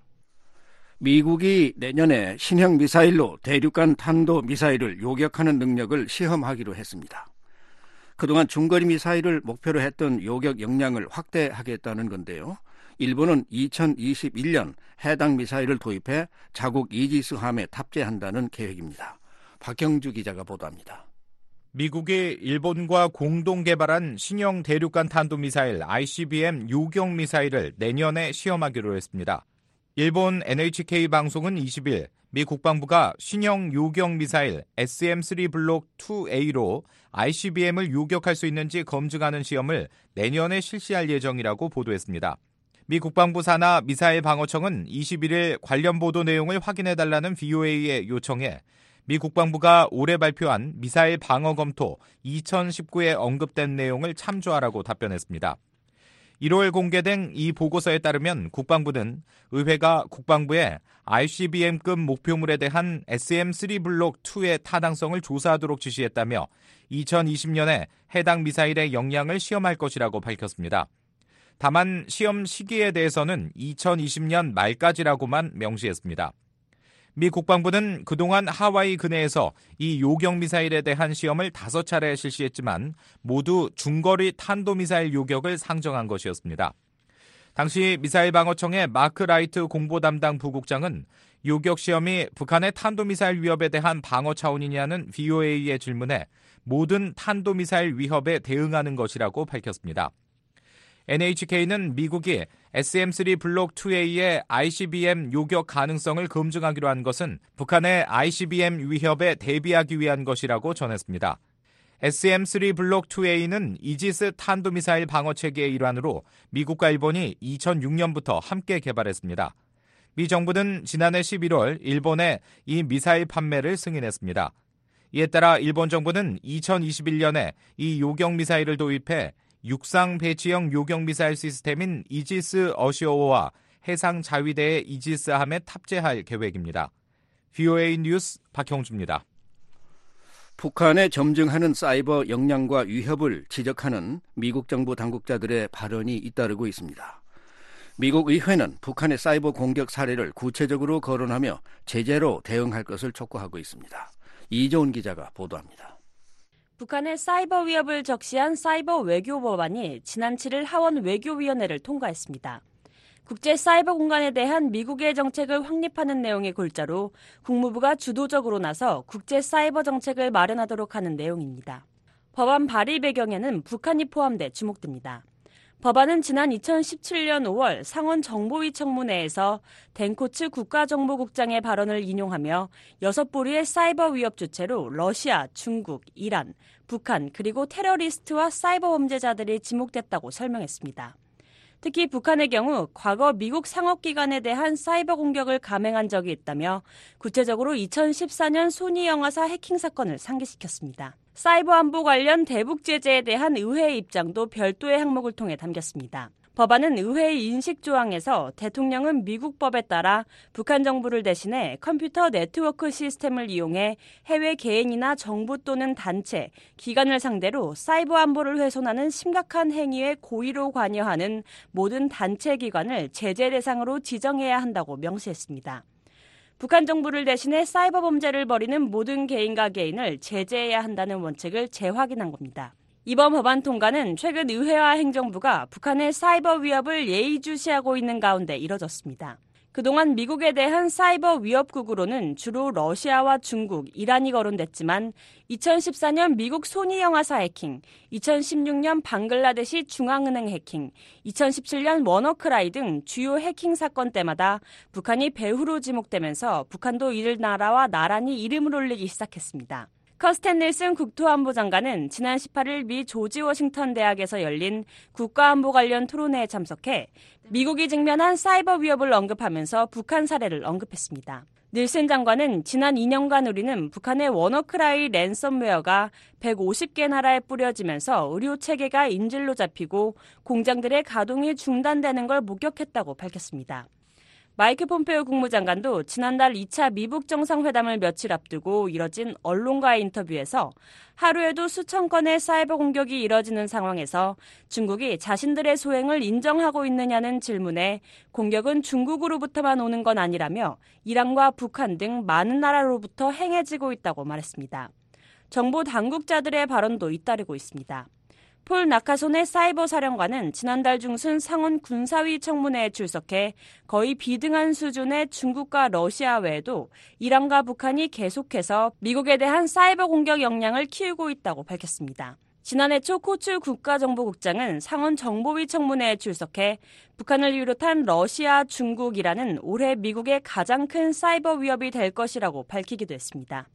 미국이 내년에 신형 미사일로 대륙간 탄도 미사일을 요격하는 능력을 시험하기로 했습니다. 그동안 중거리 미사일을 목표로 했던 요격 역량을 확대하겠다는 건데요. 일본은 이천이십일 년 해당 미사일을 도입해 자국 이지스함에 탑재한다는 계획입니다. 박경주 기자가 보도합니다. 미국이 일본과 공동 개발한 신형 대륙간 탄도미사일 아이씨비엠 요격 미사일을 내년에 시험하기로 했습니다. 일본 엔에이치케이 방송은 이십 일 미 국방부가 신형 요격 미사일 에스엠 쓰리 블록 투 에이로 아이씨비엠을 요격할 수 있는지 검증하는 시험을 내년에 실시할 예정이라고 보도했습니다. 미 국방부 산하 미사일 방어청은 이십일 일 관련 보도 내용을 확인해달라는 브이오에이의 요청에 미 국방부가 올해 발표한 미사일 방어 검토 이천십구에 언급된 내용을 참조하라고 답변했습니다. 일월 공개된 이 보고서에 따르면 국방부는 의회가 국방부에 아이씨비엠급 목표물에 대한 에스엠 쓰리 블록 투의 타당성을 조사하도록 지시했다며 이천이십 년에 해당 미사일의 역량을 시험할 것이라고 밝혔습니다. 다만 시험 시기에 대해서는 이천이십 년 말까지라고만 명시했습니다. 미 국방부는 그동안 하와이 근해에서 이 요격 미사일에 대한 시험을 다섯 차례 실시했지만 모두 중거리 탄도미사일 요격을 상정한 것이었습니다. 당시 미사일 방어청의 마크 라이트 공보 담당 부국장은 요격 시험이 북한의 탄도미사일 위협에 대한 방어 차원이냐는 브이오에이의 질문에 모든 탄도미사일 위협에 대응하는 것이라고 밝혔습니다. 엔에이치케이는 미국이 에스엠 쓰리 블록 투 에이의 아이씨비엠 요격 가능성을 검증하기로 한 것은 북한의 아이씨비엠 위협에 대비하기 위한 것이라고 전했습니다. 에스엠 쓰리 블록 투 에이는 이지스 탄도미사일 방어체계의 일환으로 미국과 일본이 이천육 년부터 함께 개발했습니다. 미 정부는 지난해 십일월 일본에 이 미사일 판매를 승인했습니다. 이에 따라 일본 정부는 이천이십일 년에 이 요격 미사일을 도입해 육상 배치형 요격미사일 시스템인 이지스 어시어워와 해상 자위대의 이지스함에 탑재할 계획입니다. 브이오에이 뉴스 박형주입니다. 북한에 점증하는 사이버 역량과 위협을 지적하는 미국 정부 당국자들의 발언이 잇따르고 있습니다. 미국 의회는 북한의 사이버 공격 사례를 구체적으로 거론하며 제재로 대응할 것을 촉구하고 있습니다. 이조은 기자가 보도합니다. 북한의 사이버 위협을 적시한 사이버 외교 법안이 지난 칠일 하원 외교위원회를 통과했습니다. 국제 사이버 공간에 대한 미국의 정책을 확립하는 내용의 골자로 국무부가 주도적으로 나서 국제 사이버 정책을 마련하도록 하는 내용입니다. 법안 발의 배경에는 북한이 포함돼 주목됩니다. 법안은 지난 이천십칠년 오월 상원 정보위 청문회에서 덴코츠 국가정보국장의 발언을 인용하며 여섯 부류의 사이버 위협 주체로 러시아, 중국, 이란, 북한 그리고 테러리스트와 사이버 범죄자들이 지목됐다고 설명했습니다. 특히 북한의 경우 과거 미국 상업기관에 대한 사이버 공격을 감행한 적이 있다며 구체적으로 이천십사년 소니 영화사 해킹 사건을 상기시켰습니다. 사이버 안보 관련 대북 제재에 대한 의회의 입장도 별도의 항목을 통해 담겼습니다. 법안은 의회의 인식 조항에서 대통령은 미국 법에 따라 북한 정부를 대신해 컴퓨터 네트워크 시스템을 이용해 해외 개인이나 정부 또는 단체, 기관을 상대로 사이버 안보를 훼손하는 심각한 행위에 고의로 관여하는 모든 단체 기관을 제재 대상으로 지정해야 한다고 명시했습니다. 북한 정부를 대신해 사이버 범죄를 벌이는 모든 개인과 개인을 제재해야 한다는 원칙을 재확인한 겁니다. 이번 법안 통과는 최근 의회와 행정부가 북한의 사이버 위협을 예의주시하고 있는 가운데 이뤄졌습니다. 그동안 미국에 대한 사이버 위협국으로는 주로 러시아와 중국, 이란이 거론됐지만 이천십사년 미국 소니 영화사 해킹, 이천십육년 방글라데시 중앙은행 해킹, 이천십칠년 워너크라이 등 주요 해킹 사건 때마다 북한이 배후로 지목되면서 북한도 이를 나라와 나란히 이름을 올리기 시작했습니다. 커스텐 닐슨 국토안보 장관은 지난 십팔일 미 조지 워싱턴 대학에서 열린 국가안보 관련 토론회에 참석해 미국이 직면한 사이버 위협을 언급하면서 북한 사례를 언급했습니다. 닐슨 장관은 지난 이 년간 우리는 북한의 워너크라이 랜섬웨어가 백오십 개 나라에 뿌려지면서 의료 체계가 인질로 잡히고 공장들의 가동이 중단되는 걸 목격했다고 밝혔습니다. 마이크 폼페오 국무장관도 지난달 이 차 미북 정상회담을 며칠 앞두고 이뤄진 언론과의 인터뷰에서 하루에도 수천 건의 사이버 공격이 이뤄지는 상황에서 중국이 자신들의 소행을 인정하고 있느냐는 질문에 공격은 중국으로부터만 오는 건 아니라며 이란과 북한 등 많은 나라로부터 행해지고 있다고 말했습니다. 정보 당국자들의 발언도 잇따르고 있습니다. 폴 나카손의 사이버 사령관은 지난달 중순 상원 군사위 청문회에 출석해 거의 비등한 수준의 중국과 러시아 외에도 이란과 북한이 계속해서 미국에 대한 사이버 공격 역량을 키우고 있다고 밝혔습니다. 지난해 초 코츠 국가정보국장은 상원 정보위 청문회에 출석해 북한을 비롯한 러시아, 중국, 이란은 올해 미국의 가장 큰 사이버 위협이 될 것이라고 밝히기도 했습니다.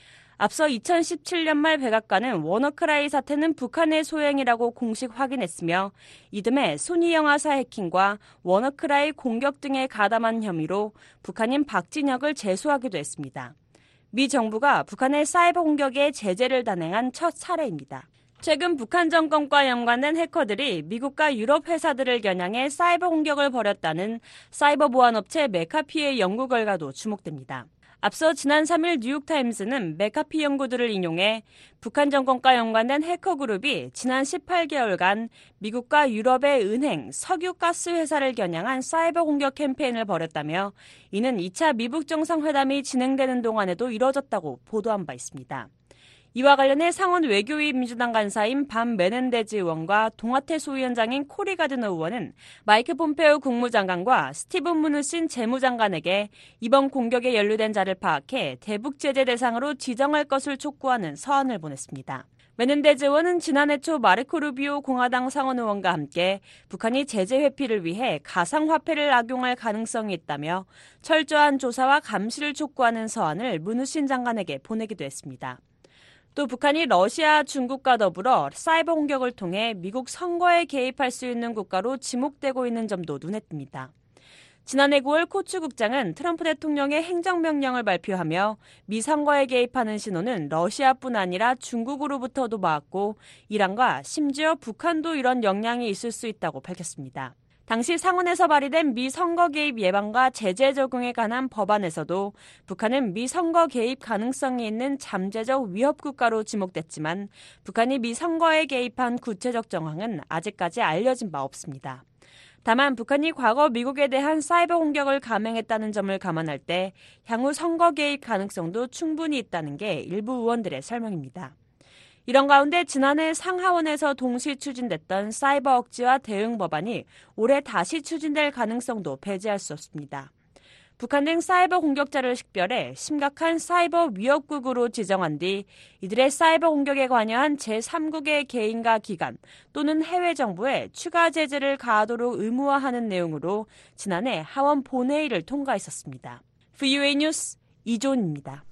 앞서 이천십칠년 말 백악관은 워너크라이 사태는 북한의 소행이라고 공식 확인했으며 이듬해 소니 영화사 해킹과 워너크라이 공격 등에 가담한 혐의로 북한인 박진혁을 제소하기도 했습니다. 미 정부가 북한의 사이버 공격에 제재를 단행한 첫 사례입니다. 최근 북한 정권과 연관된 해커들이 미국과 유럽 회사들을 겨냥해 사이버 공격을 벌였다는 사이버 보안업체 메카피의 연구 결과도 주목됩니다. 앞서 지난 삼일 뉴욕타임스는 메카피 연구들을 인용해 북한 정권과 연관된 해커 그룹이 지난 십팔 개월간 미국과 유럽의 은행, 석유, 가스 회사를 겨냥한 사이버 공격 캠페인을 벌였다며 이는 이 차 미북 정상회담이 진행되는 동안에도 이뤄졌다고 보도한 바 있습니다. 이와 관련해 상원 외교위 민주당 간사인 반 메넨데즈 의원과 동아태 소위원장인 코리 가드너 의원은 마이크 폼페오 국무장관과 스티븐 무누신 재무장관에게 이번 공격에 연루된 자를 파악해 대북 제재 대상으로 지정할 것을 촉구하는 서한을 보냈습니다. 메넨데즈 의원은 지난해 초 마르코 루비오 공화당 상원 의원과 함께 북한이 제재 회피를 위해 가상화폐를 악용할 가능성이 있다며 철저한 조사와 감시를 촉구하는 서한을 무누신 장관에게 보내기도 했습니다. 또 북한이 러시아, 중국과 더불어 사이버 공격을 통해 미국 선거에 개입할 수 있는 국가로 지목되고 있는 점도 눈에 띕니다. 지난해 구월 코츠 국장은 트럼프 대통령의 행정명령을 발표하며 미 선거에 개입하는 신호는 러시아뿐 아니라 중국으로부터도 나왔고 이란과 심지어 북한도 이런 영향이 있을 수 있다고 밝혔습니다. 당시 상원에서 발의된 미 선거 개입 예방과 제재 적용에 관한 법안에서도 북한은 미 선거 개입 가능성이 있는 잠재적 위협 국가로 지목됐지만 북한이 미 선거에 개입한 구체적 정황은 아직까지 알려진 바 없습니다. 다만 북한이 과거 미국에 대한 사이버 공격을 감행했다는 점을 감안할 때 향후 선거 개입 가능성도 충분히 있다는 게 일부 의원들의 설명입니다. 이런 가운데 지난해 상하원에서 동시 추진됐던 사이버 억지와 대응 법안이 올해 다시 추진될 가능성도 배제할 수 없습니다. 북한 등 사이버 공격자를 식별해 심각한 사이버 위협국으로 지정한 뒤 이들의 사이버 공격에 관여한 제삼국의 개인과 기관 또는 해외 정부에 추가 제재를 가하도록 의무화하는 내용으로 지난해 하원 본회의를 통과했었습니다. 브이오에이 뉴스 이조은입니다.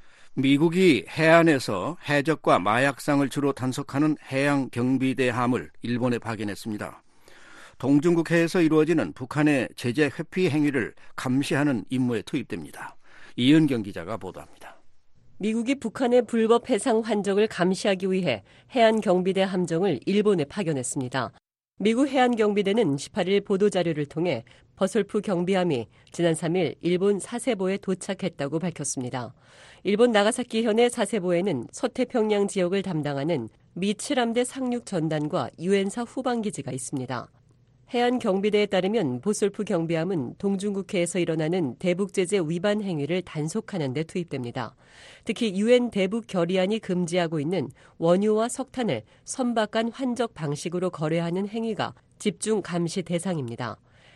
미국이 해안에서 해적과 마약상을 주로 단속하는 해양경비대함을 일본에 파견했습니다. 동중국 해에서 이루어지는 북한의 제재 회피 행위를 감시하는 임무에 투입됩니다. 이은경 기자가 보도합니다. 미국이 북한의 불법 해상 환적을 감시하기 위해 해안경비대 함정을 일본에 파견했습니다. 미국 해안경비대는 십팔 일 보도자료를 통해 버솔프 경비함이 지난 삼 일 일본 사세보에 도착했다고 밝혔습니다. 일본 나가사키현의 사세보에는 서태평양 지역을 담당하는 미 칠 함대 상륙 전단과 유엔사 후방기지가 있습니다. 해안경비대에 따르면 보솔프 경비함은 동중국해에서 일어나는 대북제재 위반 행위를 단속하는 데 투입됩니다. 특히 유엔 대북 결의안이 금지하고 있는 원유와 석탄을 선박간 환적 방식으로 거래하는 행위가 집중 감시 대상입니다.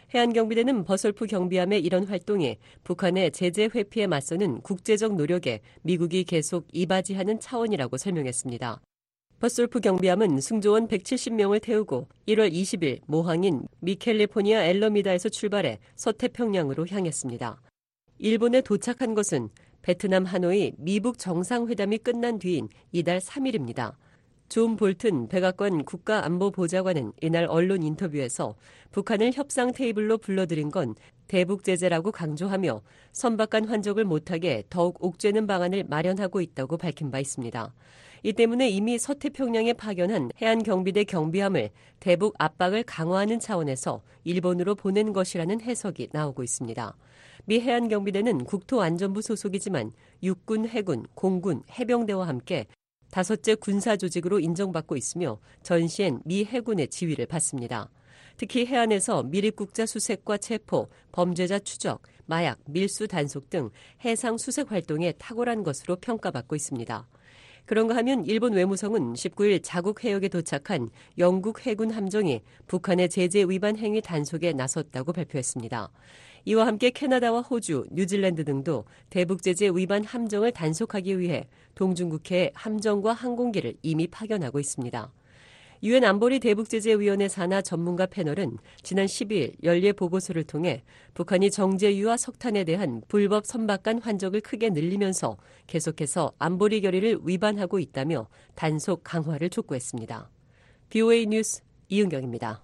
해안경비대는 버솔프 경비함의 이런 활동이 북한의 제재 회피에 맞서는 국제적 노력에 미국이 계속 이바지하는 차원이라고 설명했습니다. 버솔프 경비함은 승조원 백칠십 명을 태우고 일월 이십일 모항인 미캘리포니아 엘러미다에서 출발해 서태평양으로 향했습니다. 일본에 도착한 것은 베트남 하노이 미북 정상회담이 끝난 뒤인 이달 삼 일입니다. 존 볼튼 백악관 국가안보보좌관은 이날 언론 인터뷰에서 북한을 협상 테이블로 불러들인 건 대북 제재라고 강조하며 선박 간 환적을 못하게 더욱 옥죄는 방안을 마련하고 있다고 밝힌 바 있습니다. 이 때문에 이미 서태평양에 파견한 해안경비대 경비함을 대북 압박을 강화하는 차원에서 일본으로 보낸 것이라는 해석이 나오고 있습니다. 미 해안경비대는 국토안전부 소속이지만 육군, 해군, 공군, 해병대와 함께 다섯째 군사조직으로 인정받고 있으며 전시엔 미 해군의 지휘를 받습니다. 특히 해안에서 미립국자 수색과 체포, 범죄자 추적, 마약, 밀수 단속 등 해상 수색 활동에 탁월한 것으로 평가받고 있습니다. 그런가 하면 일본 외무성은 십구 일 자국 해역에 도착한 영국 해군 함정이 북한의 제재 위반 행위 단속에 나섰다고 발표했습니다. 이와 함께 캐나다와 호주, 뉴질랜드 등도 대북 제재 위반 함정을 단속하기 위해 동중국해에 함정과 항공기를 이미 파견하고 있습니다. 유엔 안보리 대북제재위원회 산하 전문가 패널은 지난 십이 일 연례 보고서를 통해 북한이 정제유와 석탄에 대한 불법 선박간 환적을 크게 늘리면서 계속해서 안보리 결의를 위반하고 있다며 단속 강화를 촉구했습니다. 브이오에이 뉴스 이은경입니다.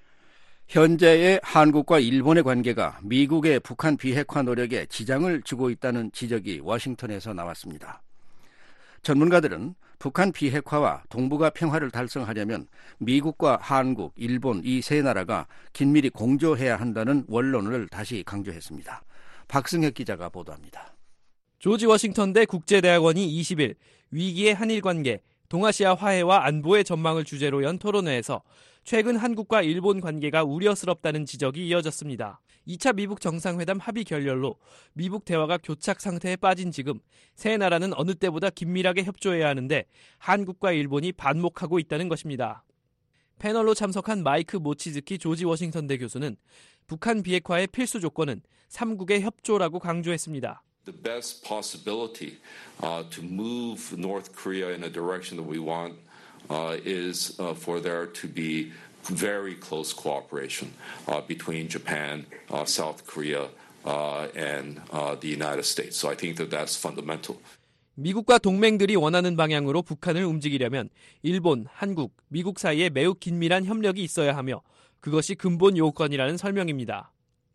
현재의 한국과 일본의 관계가 미국의 북한 비핵화 노력에 지장을 주고 있다는 지적이 워싱턴에서 나왔습니다. 전문가들은 북한 비핵화와 동북아 평화를 달성하려면 미국과 한국, 일본 이 세 나라가 긴밀히 공조해야 한다는 원론을 다시 강조했습니다. 박승혁 기자가 보도합니다. 조지 워싱턴대 국제대학원이 이십 일 위기의 한일 관계, 동아시아 화해와 안보의 전망을 주제로 연 토론회에서 최근 한국과 일본 관계가 우려스럽다는 지적이 이어졌습니다. 이 차 미북 정상회담 합의 결렬로 미북 대화가 교착 상태에 빠진 지금 세 나라는 어느 때보다 긴밀하게 협조해야 하는데 한국과 일본이 반목하고 있다는 것입니다. 패널로 참석한 마이크 모치즈키 조지 워싱턴대 교수는 북한 비핵화의 필수 조건은 삼국의 협조라고 강조했습니다. The best possibility uh, to move North Korea in a direction that we want uh, is uh, for there to be very close cooperation uh, between Japan, uh, South Korea, uh, and uh, the United States. So I think that that's fundamental. 미국과 동맹들이 원하는 방향으로 북한을 움직이려면 일본, 한국, 미국 사이에 매우 긴밀한 협력이 있어야 하며 그것이 근본 요건이라는 설명입니다.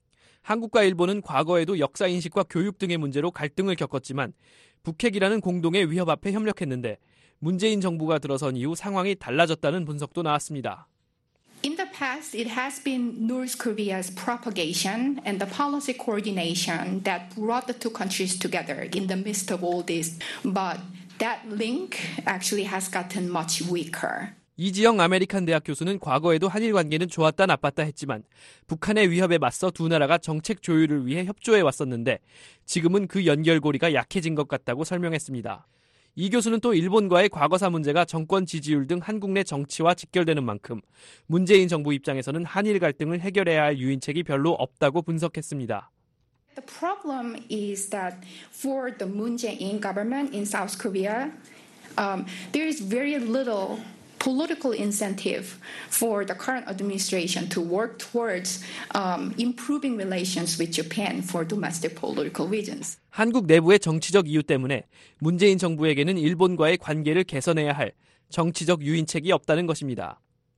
한국과 일본은 과거에도 역사인식과 교육 등의 문제로 갈등을 겪었지만 북핵이라는 공동의 위협 앞에 협력했는데 문재인 정부가 들어선 이후 상황이 달라졌다는 분석도 나왔습니다. In the past, it has been North Korea's propagation and the policy coordination that brought the two countries together in the midst of all this. But that link actually has gotten much weaker. 이지영 아메리칸 대학 교수는 과거에도 한일 관계는 좋았다 나빴다 했지만 북한의 위협에 맞서 두 나라가 정책 조율을 위해 협조해 왔었는데 지금은 그 연결고리가 약해진 것 같다고 설명했습니다. 이 교수는 또 일본과의 과거사 문제가 정권 지지율 등 한국 내 정치와 직결되는 만큼 문재인 정부 입장에서는 한일 갈등을 해결해야 할 유인책이 별로 없다고 분석했습니다. The problem is that for the Moon Jae-in government in South Korea, um, there is very little political incentive for the current administration to work towards um, improving relations with Japan for domestic political reasons. 한국 내부의 정치적 이유 때문에 문재인 정부에게는 일본과의 관계를 개선해야 할 정치적 유인책이 없다는 것입니다.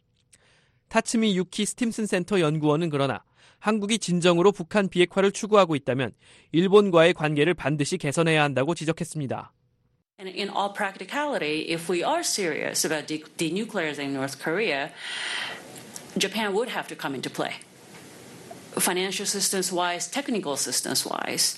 타츠미 유키 스팀슨 센터 연구원은 그러나 한국이 진정으로 북한 비핵화를 추구하고 있다면 일본과의 관계를 반드시 개선해야 한다고 지적했습니다. And in all practicality, if we are serious about de- denuclearizing North Korea, Japan would have to come into play. Financial assistance-wise, technical assistance-wise,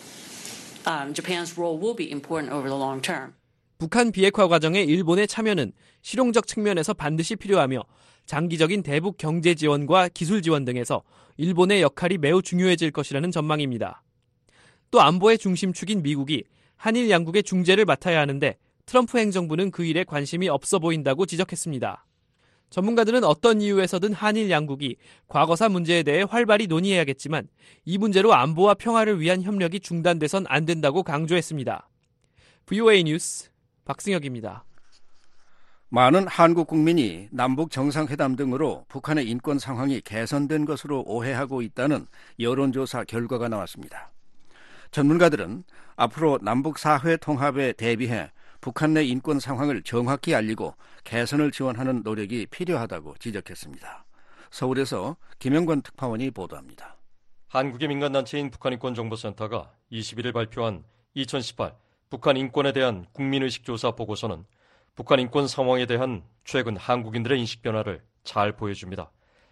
um, Japan's role will be important over the long term. 북한 비핵화 과정에 일본의 참여는 실용적 측면에서 반드시 필요하며 장기적인 대북 경제 지원과 기술 지원 등에서 일본의 역할이 매우 중요해질 것이라는 전망입니다. 또 안보의 중심축인 미국이 한일 양국의 중재를 맡아야 하는데 트럼프 행정부는 그 일에 관심이 없어 보인다고 지적했습니다. 전문가들은 어떤 이유에서든 한일 양국이 과거사 문제에 대해 활발히 논의해야겠지만 이 문제로 안보와 평화를 위한 협력이 중단돼선 안 된다고 강조했습니다. 브이오에이 뉴스 박승혁입니다. 많은 한국 국민이 남북 정상회담 등으로 북한의 인권 상황이 개선된 것으로 오해하고 있다는 여론조사 결과가 나왔습니다. 전문가들은 앞으로 남북 사회 통합에 대비해 북한 내 인권 상황을 정확히 알리고 개선을 지원하는 노력이 필요하다고 지적했습니다. 서울에서 김영권 특파원이 보도합니다. 한국의 민간단체인 북한인권정보센터가 이십일 일 발표한 이천십팔 북한 인권에 대한 국민의식조사 보고서는 북한 인권 상황에 대한 최근 한국인들의 인식 변화를 잘 보여줍니다.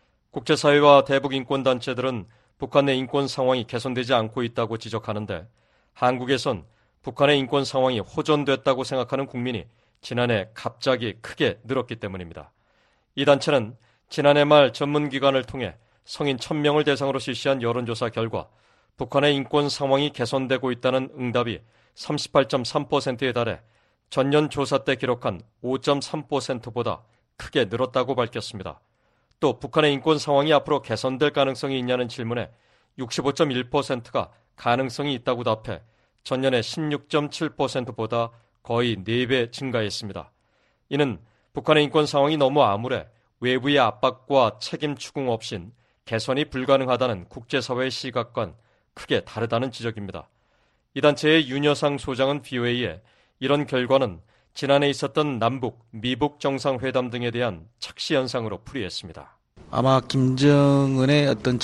국제사회와 대북 인권단체들은 북한 내 인권 상황이 개선되지 않고 있다고 지적하는데 한국에선 북한의 인권 상황이 호전됐다고 생각하는 국민이 지난해 갑자기 크게 늘었기 때문입니다. 이 단체는 지난해 말 전문기관을 통해 성인 천 명을 대상으로 실시한 여론조사 결과 북한의 인권 상황이 개선되고 있다는 응답이 삼십팔 점 삼 퍼센트에 달해 전년 조사 때 기록한 오 점 삼 퍼센트보다 크게 늘었다고 밝혔습니다. 또 북한의 인권 상황이 앞으로 개선될 가능성이 있냐는 질문에 육십오 점 일 퍼센트가 가능성이 있다고 답해 전년의 십육 점 칠 퍼센트보다 거의 네 배 증가했습니다. 이는 북한의 인권 상황이 너무 암울해 외부의 압박과 책임 추궁 없인 개선이 불가능하다는 국제사회의 시각과는 크게 다르다는 지적입니다. 이 단체의 윤여상 소장은 브이오에이에 이런 결과는 지난해 있었던 남북, 미북 정상회담 등에 대한 착시 현상으로 풀이했습니다. 아마 김정은의 어떤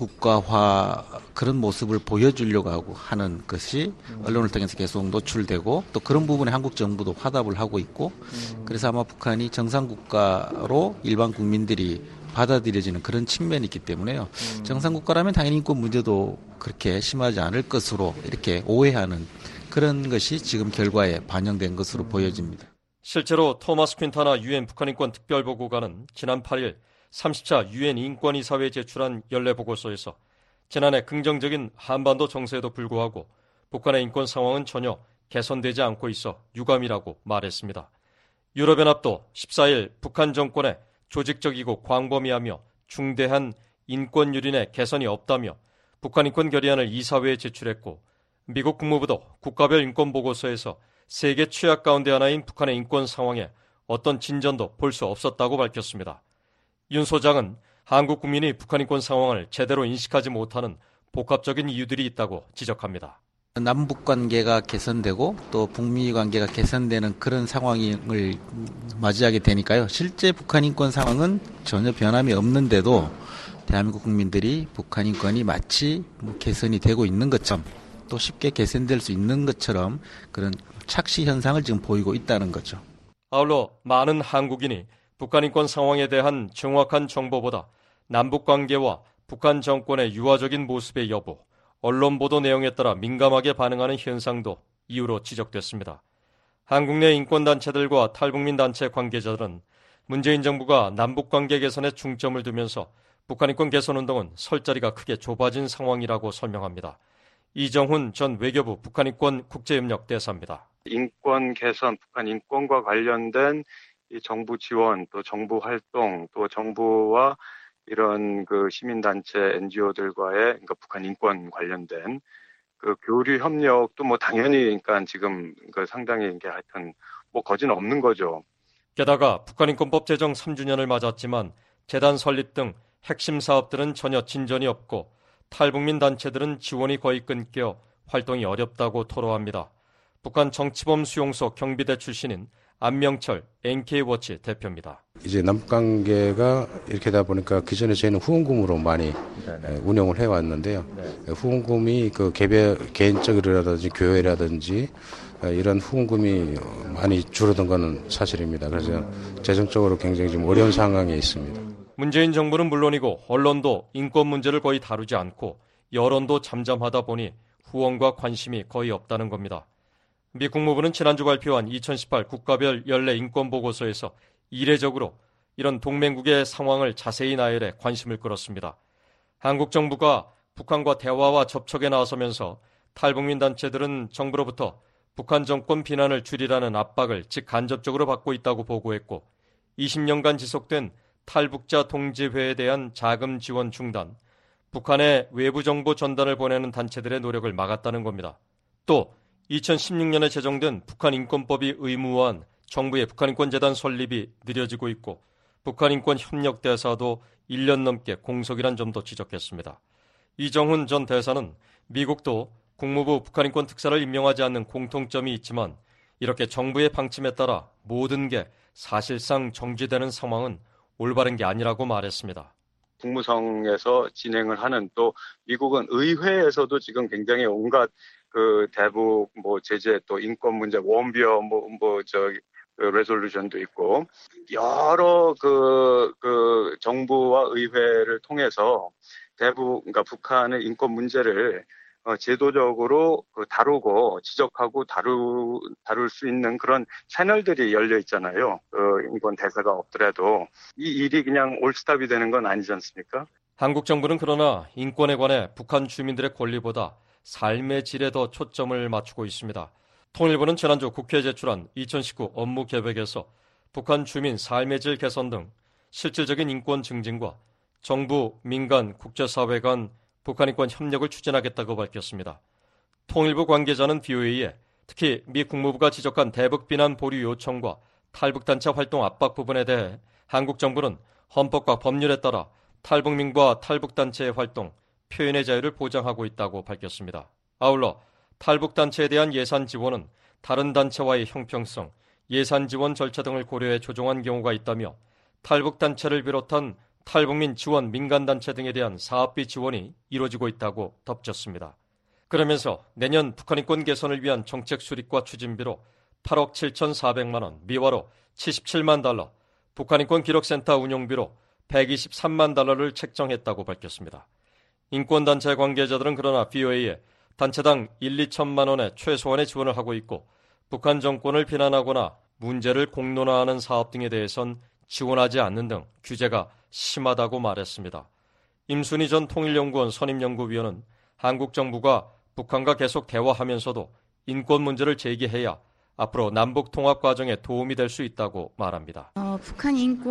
정상국가화 그런 모습을 보여주려고 하고 하는 것이 언론을 통해서 계속 노출되고 또 그런 부분에 한국 정부도 화답을 하고 있고 그래서 아마 북한이 정상국가로 일반 국민들이 받아들여지는 그런 측면이 있기 때문에요. 정상국가라면 당연히 인권 문제도 그렇게 심하지 않을 것으로 이렇게 오해하는 그런 것이 지금 결과에 반영된 것으로 보여집니다. 실제로 토마스 퀸타나 유엔 북한인권 특별보고관은 지난 팔 일 삼십 차 유엔 인권이사회에 제출한 연례 보고서에서 지난해 긍정적인 한반도 정세에도 불구하고 북한의 인권 상황은 전혀 개선되지 않고 있어 유감이라고 말했습니다. 유럽연합도 십사 일 북한 정권의 조직적이고 광범위하며 중대한 인권 유린의 개선이 없다며 북한 인권 결의안을 이사회에 제출했고 미국 국무부도 국가별 인권 보고서에서 세계 최악 가운데 하나인 북한의 인권 상황에 어떤 진전도 볼 수 없었다고 밝혔습니다. 윤 소장은 한국 국민이 북한 인권 상황을 제대로 인식하지 못하는 복합적인 이유들이 있다고 지적합니다. 남북 관계가 개선되고 또 북미 관계가 개선되는 그런 상황을 맞이하게 되니까요. 실제 북한 인권 상황은 전혀 변함이 없는데도 대한민국 국민들이 북한 인권이 마치 뭐 개선이 되고 있는 것처럼 또 쉽게 개선될 수 있는 것처럼 그런 착시 현상을 지금 보이고 있다는 거죠. 아울러 많은 한국인이 북한 인권 상황에 대한 정확한 정보보다 남북 관계와 북한 정권의 유화적인 모습의 여부, 언론 보도 내용에 따라 민감하게 반응하는 현상도 이유로 지적됐습니다. 한국 내 인권단체들과 탈북민 단체 관계자들은 문재인 정부가 남북 관계 개선에 중점을 두면서 북한 인권 개선 운동은 설 자리가 크게 좁아진 상황이라고 설명합니다. 이정훈 전 외교부 북한 인권 국제협력 대사입니다. 인권 개선, 북한 인권과 관련된 이 정부 지원, 또 정부 활동, 또 정부와 이런 그 시민단체 엔지오들과의 그러니까 북한 인권 관련된 그 교류 협력도 뭐 당연히 그러니까 지금 그 상당히 이게 하여튼 뭐 거진 없는 거죠. 게다가 북한 인권법 제정 삼 주년을 맞았지만 재단 설립 등 핵심 사업들은 전혀 진전이 없고 탈북민 단체들은 지원이 거의 끊겨 활동이 어렵다고 토로합니다. 북한 정치범 수용소 경비대 출신인 안명철 엔케이워치 대표입니다. 이제 남북관계가 이렇게 되다 보니까 기존에 저희는 후원금으로 많이 네네. 운영을 해왔는데요. 네. 후원금이 그 개별 개인적이라든지 교회라든지 이런 후원금이 많이 줄어든 것은 사실입니다. 그래서 재정적으로 굉장히 좀 어려운 상황에 있습니다. 문재인 정부는 물론이고 언론도 인권 문제를 거의 다루지 않고 여론도 잠잠하다 보니 후원과 관심이 거의 없다는 겁니다. 미 국무부는 지난주 발표한 이천십팔 국가별 연례 인권보고서에서 이례적으로 이런 동맹국의 상황을 자세히 나열해 관심을 끌었습니다. 한국 정부가 북한과 대화와 접촉에 나서면서 탈북민 단체들은 정부로부터 북한 정권 비난을 줄이라는 압박을 직간접적으로 받고 있다고 보고했고 이십 년간 지속된 탈북자 동지회에 대한 자금 지원 중단, 북한에 외부 정보 전단을 보내는 단체들의 노력을 막았다는 겁니다. 또 이천십육 년에 제정된 북한 인권법이 의무화한 정부의 북한인권재단 설립이 느려지고 있고 북한인권 협력대사도 일 년 넘게 공석이란 점도 지적했습니다. 이정훈 전 대사는 미국도 국무부 북한인권 특사를 임명하지 않는 공통점이 있지만 이렇게 정부의 방침에 따라 모든 게 사실상 정지되는 상황은 올바른 게 아니라고 말했습니다. 국무성에서 진행을 하는 또 미국은 의회에서도 지금 굉장히 온갖 그 대북 뭐 제재 또 인권 문제 원비어 뭐 뭐 저기 그 레졸루션도 있고 여러 그 그 정부와 의회를 통해서 대북 그러니까 북한의 인권 문제를 어, 제도적으로 그 다루고 지적하고 다루 다룰 수 있는 그런 채널들이 열려 있잖아요. 그 인권 대사가 없더라도 이 일이 그냥 올스탑이 되는 건 아니지 않습니까? 한국 정부는 그러나 인권에 관해 북한 주민들의 권리보다 삶의 질에 더 초점을 맞추고 있습니다. 통일부는 지난주 국회에 제출한 이천십구 업무 계획에서 북한 주민 삶의 질 개선 등 실질적인 인권 증진과 정부, 민간, 국제사회 간 북한 인권 협력을 추진하겠다고 밝혔습니다. 통일부 관계자는 비오에이에 특히 미 국무부가 지적한 대북 비난 보류 요청과 탈북단체 활동 압박 부분에 대해 한국 정부는 헌법과 법률에 따라 탈북민과 탈북단체의 활동, 표현의 자유를 보장하고 있다고 밝혔습니다. 아울러 탈북단체에 대한 예산 지원은 다른 단체와의 형평성, 예산 지원 절차 등을 고려해 조정한 경우가 있다며 탈북단체를 비롯한 탈북민 지원 민간단체 등에 대한 사업비 지원이 이루어지고 있다고 덧붙였습니다. 그러면서 내년 북한 인권 개선을 위한 정책 수립과 추진비로 팔억 칠천사백만 원, 미화로 칠십칠만 달러, 북한 인권 기록센터 운영비로 백이십삼만 달러를 책정했다고 밝혔습니다. 인권단체 관계자들은 그러나 비오에이에 단체당 일, 이천만 원의 최소한의 지원을 하고 있고 북한 정권을 비난하거나 문제를 공론화하는 사업 등에 대해선 지원하지 않는 등 규제가 심하다고 말했습니다. 임순희 전 통일연구원 선임연구위원은 한국 정부가 북한과 계속 대화하면서도 인권 문제를 제기해야 앞으로 남북 통합 과정에 도움이 될 수 있다고 말합니다. 어, 북한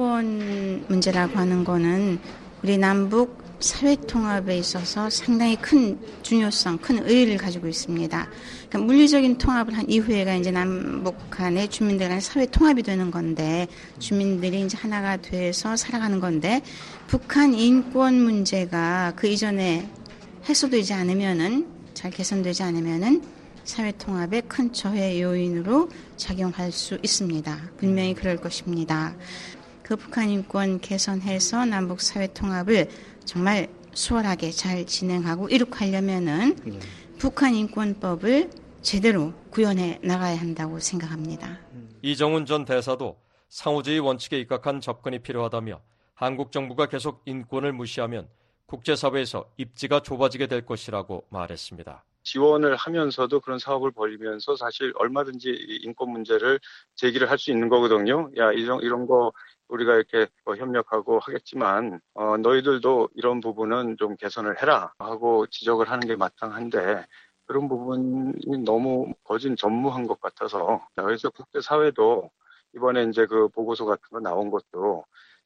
인권 문제라고 하는 거는 우리 남북 사회 통합에 있어서 상당히 큰 중요성, 큰 의의를 가지고 있습니다. 그러니까 물리적인 통합을 한 이후에가 이제 남북 간의 주민들 간의 사회 통합이 되는 건데 주민들이 이제 하나가 돼서 살아가는 건데 북한 인권 문제가 그 이전에 해소되지 않으면은 잘 개선되지 않으면은 사회 통합의 큰 저해 요인으로 작용할 수 있습니다. 분명히 그럴 것입니다. 그 북한 인권 개선해서 남북 사회 통합을 정말 수월하게 잘 진행하고 이룩하려면은 네. 북한 인권법을 제대로 구현해 나가야 한다고 생각합니다. 이정훈 전 대사도 상호주의 원칙에 입각한 접근이 필요하다며 한국 정부가 계속 인권을 무시하면 국제사회에서 입지가 좁아지게 될 것이라고 말했습니다. 지원을 하면서도 그런 사업을 벌이면서 사실 얼마든지 인권 문제를 제기를 할 수 있는 거거든요. 야, 이런, 이런 거 우리가 이렇게 협력하고 하겠지만, 어, 너희들도 이런 부분은 좀 개선을 해라 하고 지적을 하는 게 마땅한데, 그런 부분이 너무 거진 전무한 것 같아서, 그래서 국제사회도 이번에 이제 그 보고서 같은 거 나온 것도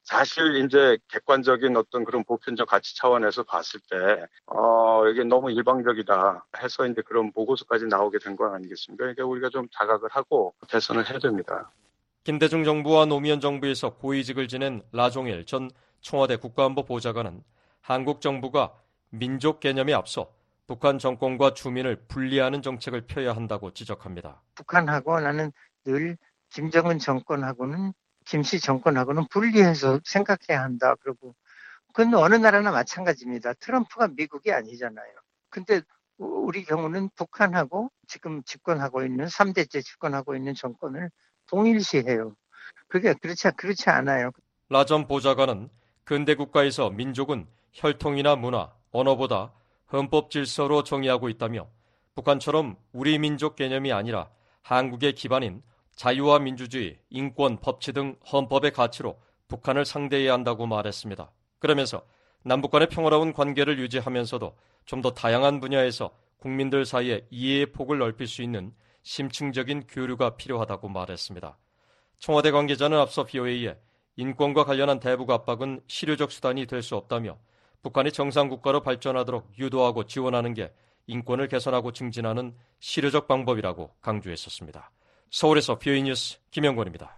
사실 이제 객관적인 어떤 그런 보편적 가치 차원에서 봤을 때, 어, 이게 너무 일방적이다 해서 이제 그런 보고서까지 나오게 된 건 아니겠습니까? 그러니까 우리가 좀 자각을 하고 개선을 해야 됩니다. 김대중 정부와 노무현 정부에서 고위직을 지낸 라종일 전 청와대 국가안보보좌관은 한국 정부가 민족 개념에 앞서 북한 정권과 주민을 분리하는 정책을 펴야 한다고 지적합니다. 북한하고 나는 늘 김정은 정권하고는 김씨 정권하고는 분리해서 생각해야 한다. 그리고 그건 어느 나라나 마찬가지입니다. 트럼프가 미국이 아니잖아요. 근데 우리 경우는 북한하고 지금 집권하고 있는 삼 대째 집권하고 있는 정권을 동일시해요. 그게 그렇지, 그렇지 않아요. 라 전 보좌관은 근대 국가에서 민족은 혈통이나 문화, 언어보다 헌법 질서로 정의하고 있다며 북한처럼 우리 민족 개념이 아니라 한국의 기반인 자유와 민주주의, 인권, 법치 등 헌법의 가치로 북한을 상대해야 한다고 말했습니다. 그러면서 남북 간의 평화로운 관계를 유지하면서도 좀 더 다양한 분야에서 국민들 사이에 이해의 폭을 넓힐 수 있는 심층적인 교류가 필요하다고 말했습니다. 청와대 관계자는 앞서 브이오에이에 인권과 관련한 대북 압박은 실효적 수단이 될 수 없다며 북한이 정상국가로 발전하도록 유도하고 지원하는 게 인권을 개선하고 증진하는 실효적 방법이라고 강조했었습니다. 서울에서 브이오에이 뉴스 김영권입니다.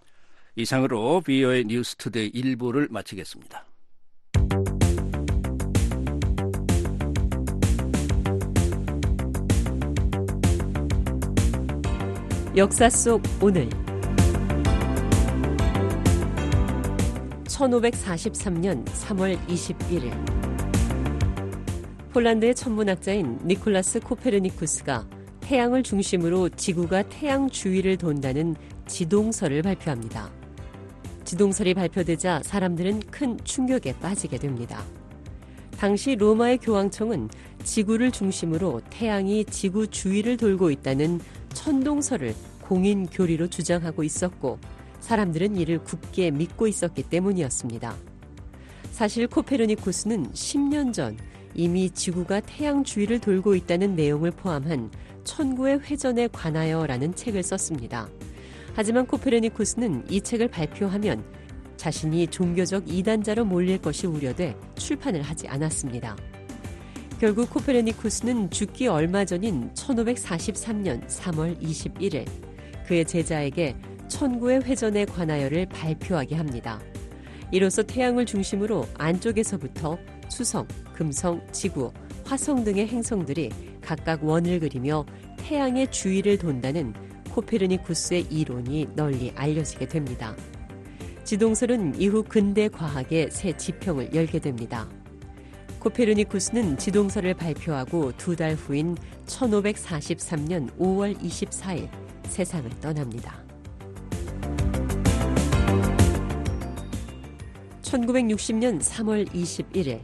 이상으로 브이오에이 뉴스 투데이 일 부를 마치겠습니다. 역사 속 오늘 천오백사십삼 년 삼월 이십일일 폴란드의 천문학자인 니콜라스 코페르니쿠스가 태양을 중심으로 지구가 태양 주위를 돈다는 지동설을 발표합니다. 지동설이 발표되자 사람들은 큰 충격에 빠지게 됩니다. 당시 로마의 교황청은 지구를 중심으로 태양이 지구 주위를 돌고 있다는 천동설을 공인 교리로 주장하고 있었고 사람들은 이를 굳게 믿고 있었기 때문이었습니다. 사실 코페르니쿠스는 십 년 전 이미 지구가 태양 주위를 돌고 있다는 내용을 포함한 천구의 회전에 관하여라는 책을 썼습니다. 하지만 코페르니쿠스는 이 책을 발표하면 자신이 종교적 이단자로 몰릴 것이 우려돼 출판을 하지 않았습니다. 결국 코페르니쿠스는 죽기 얼마 전인 천오백사십삼 년 삼월 이십일일 그의 제자에게 천구의 회전에 관하여를 발표하게 합니다. 이로써 태양을 중심으로 안쪽에서부터 수성, 금성, 지구, 화성 등의 행성들이 각각 원을 그리며 태양의 주위를 돈다는 코페르니쿠스의 이론이 널리 알려지게 됩니다. 지동설은 이후 근대 과학의 새 지평을 열게 됩니다. 코페르니쿠스는 지동설을 발표하고 두 달 후인 천오백사십삼 년 오월 이십사일 세상을 떠납니다. 천구백육십 년 삼월 이십일일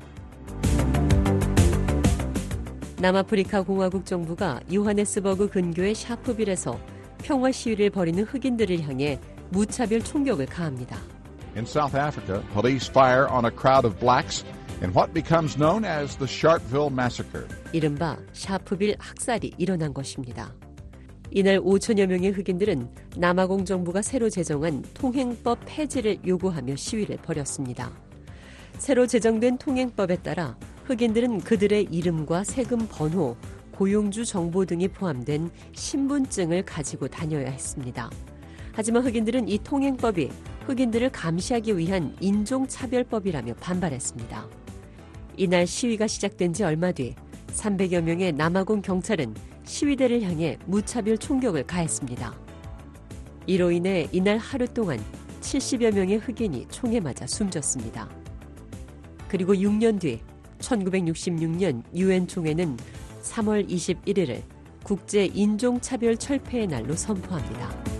남아프리카 공화국 정부가 요하네스버그 근교의 샤프빌에서 평화 시위를 벌이는 흑인들을 향해 무차별 총격을 가합니다. In South Africa, police fire on a crowd of blacks in what becomes known as the Sharpeville Massacre. 이른바 샤프빌 학살이 일어난 것입니다. 이날 오천여 명의 흑인들은 남아공 정부가 새로 제정한 통행법 폐지를 요구하며 시위를 벌였습니다. 새로 제정된 통행법에 따라 흑인들은 그들의 이름과 세금 번호, 고용주 정보 등이 포함된 신분증을 가지고 다녀야 했습니다. 하지만 흑인들은 이 통행법이 흑인들을 감시하기 위한 인종차별법이라며 반발했습니다. 이날 시위가 시작된 지 얼마 뒤 삼백여 명의 남아공 경찰은 시위대를 향해 무차별 총격을 가했습니다. 이로 인해 이날 하루 동안 칠십여 명의 흑인이 총에 맞아 숨졌습니다. 그리고 육 년 뒤 천구백육십육 년 유엔 총회는 삼월 이십일일을 국제 인종차별 철폐의 날로 선포합니다.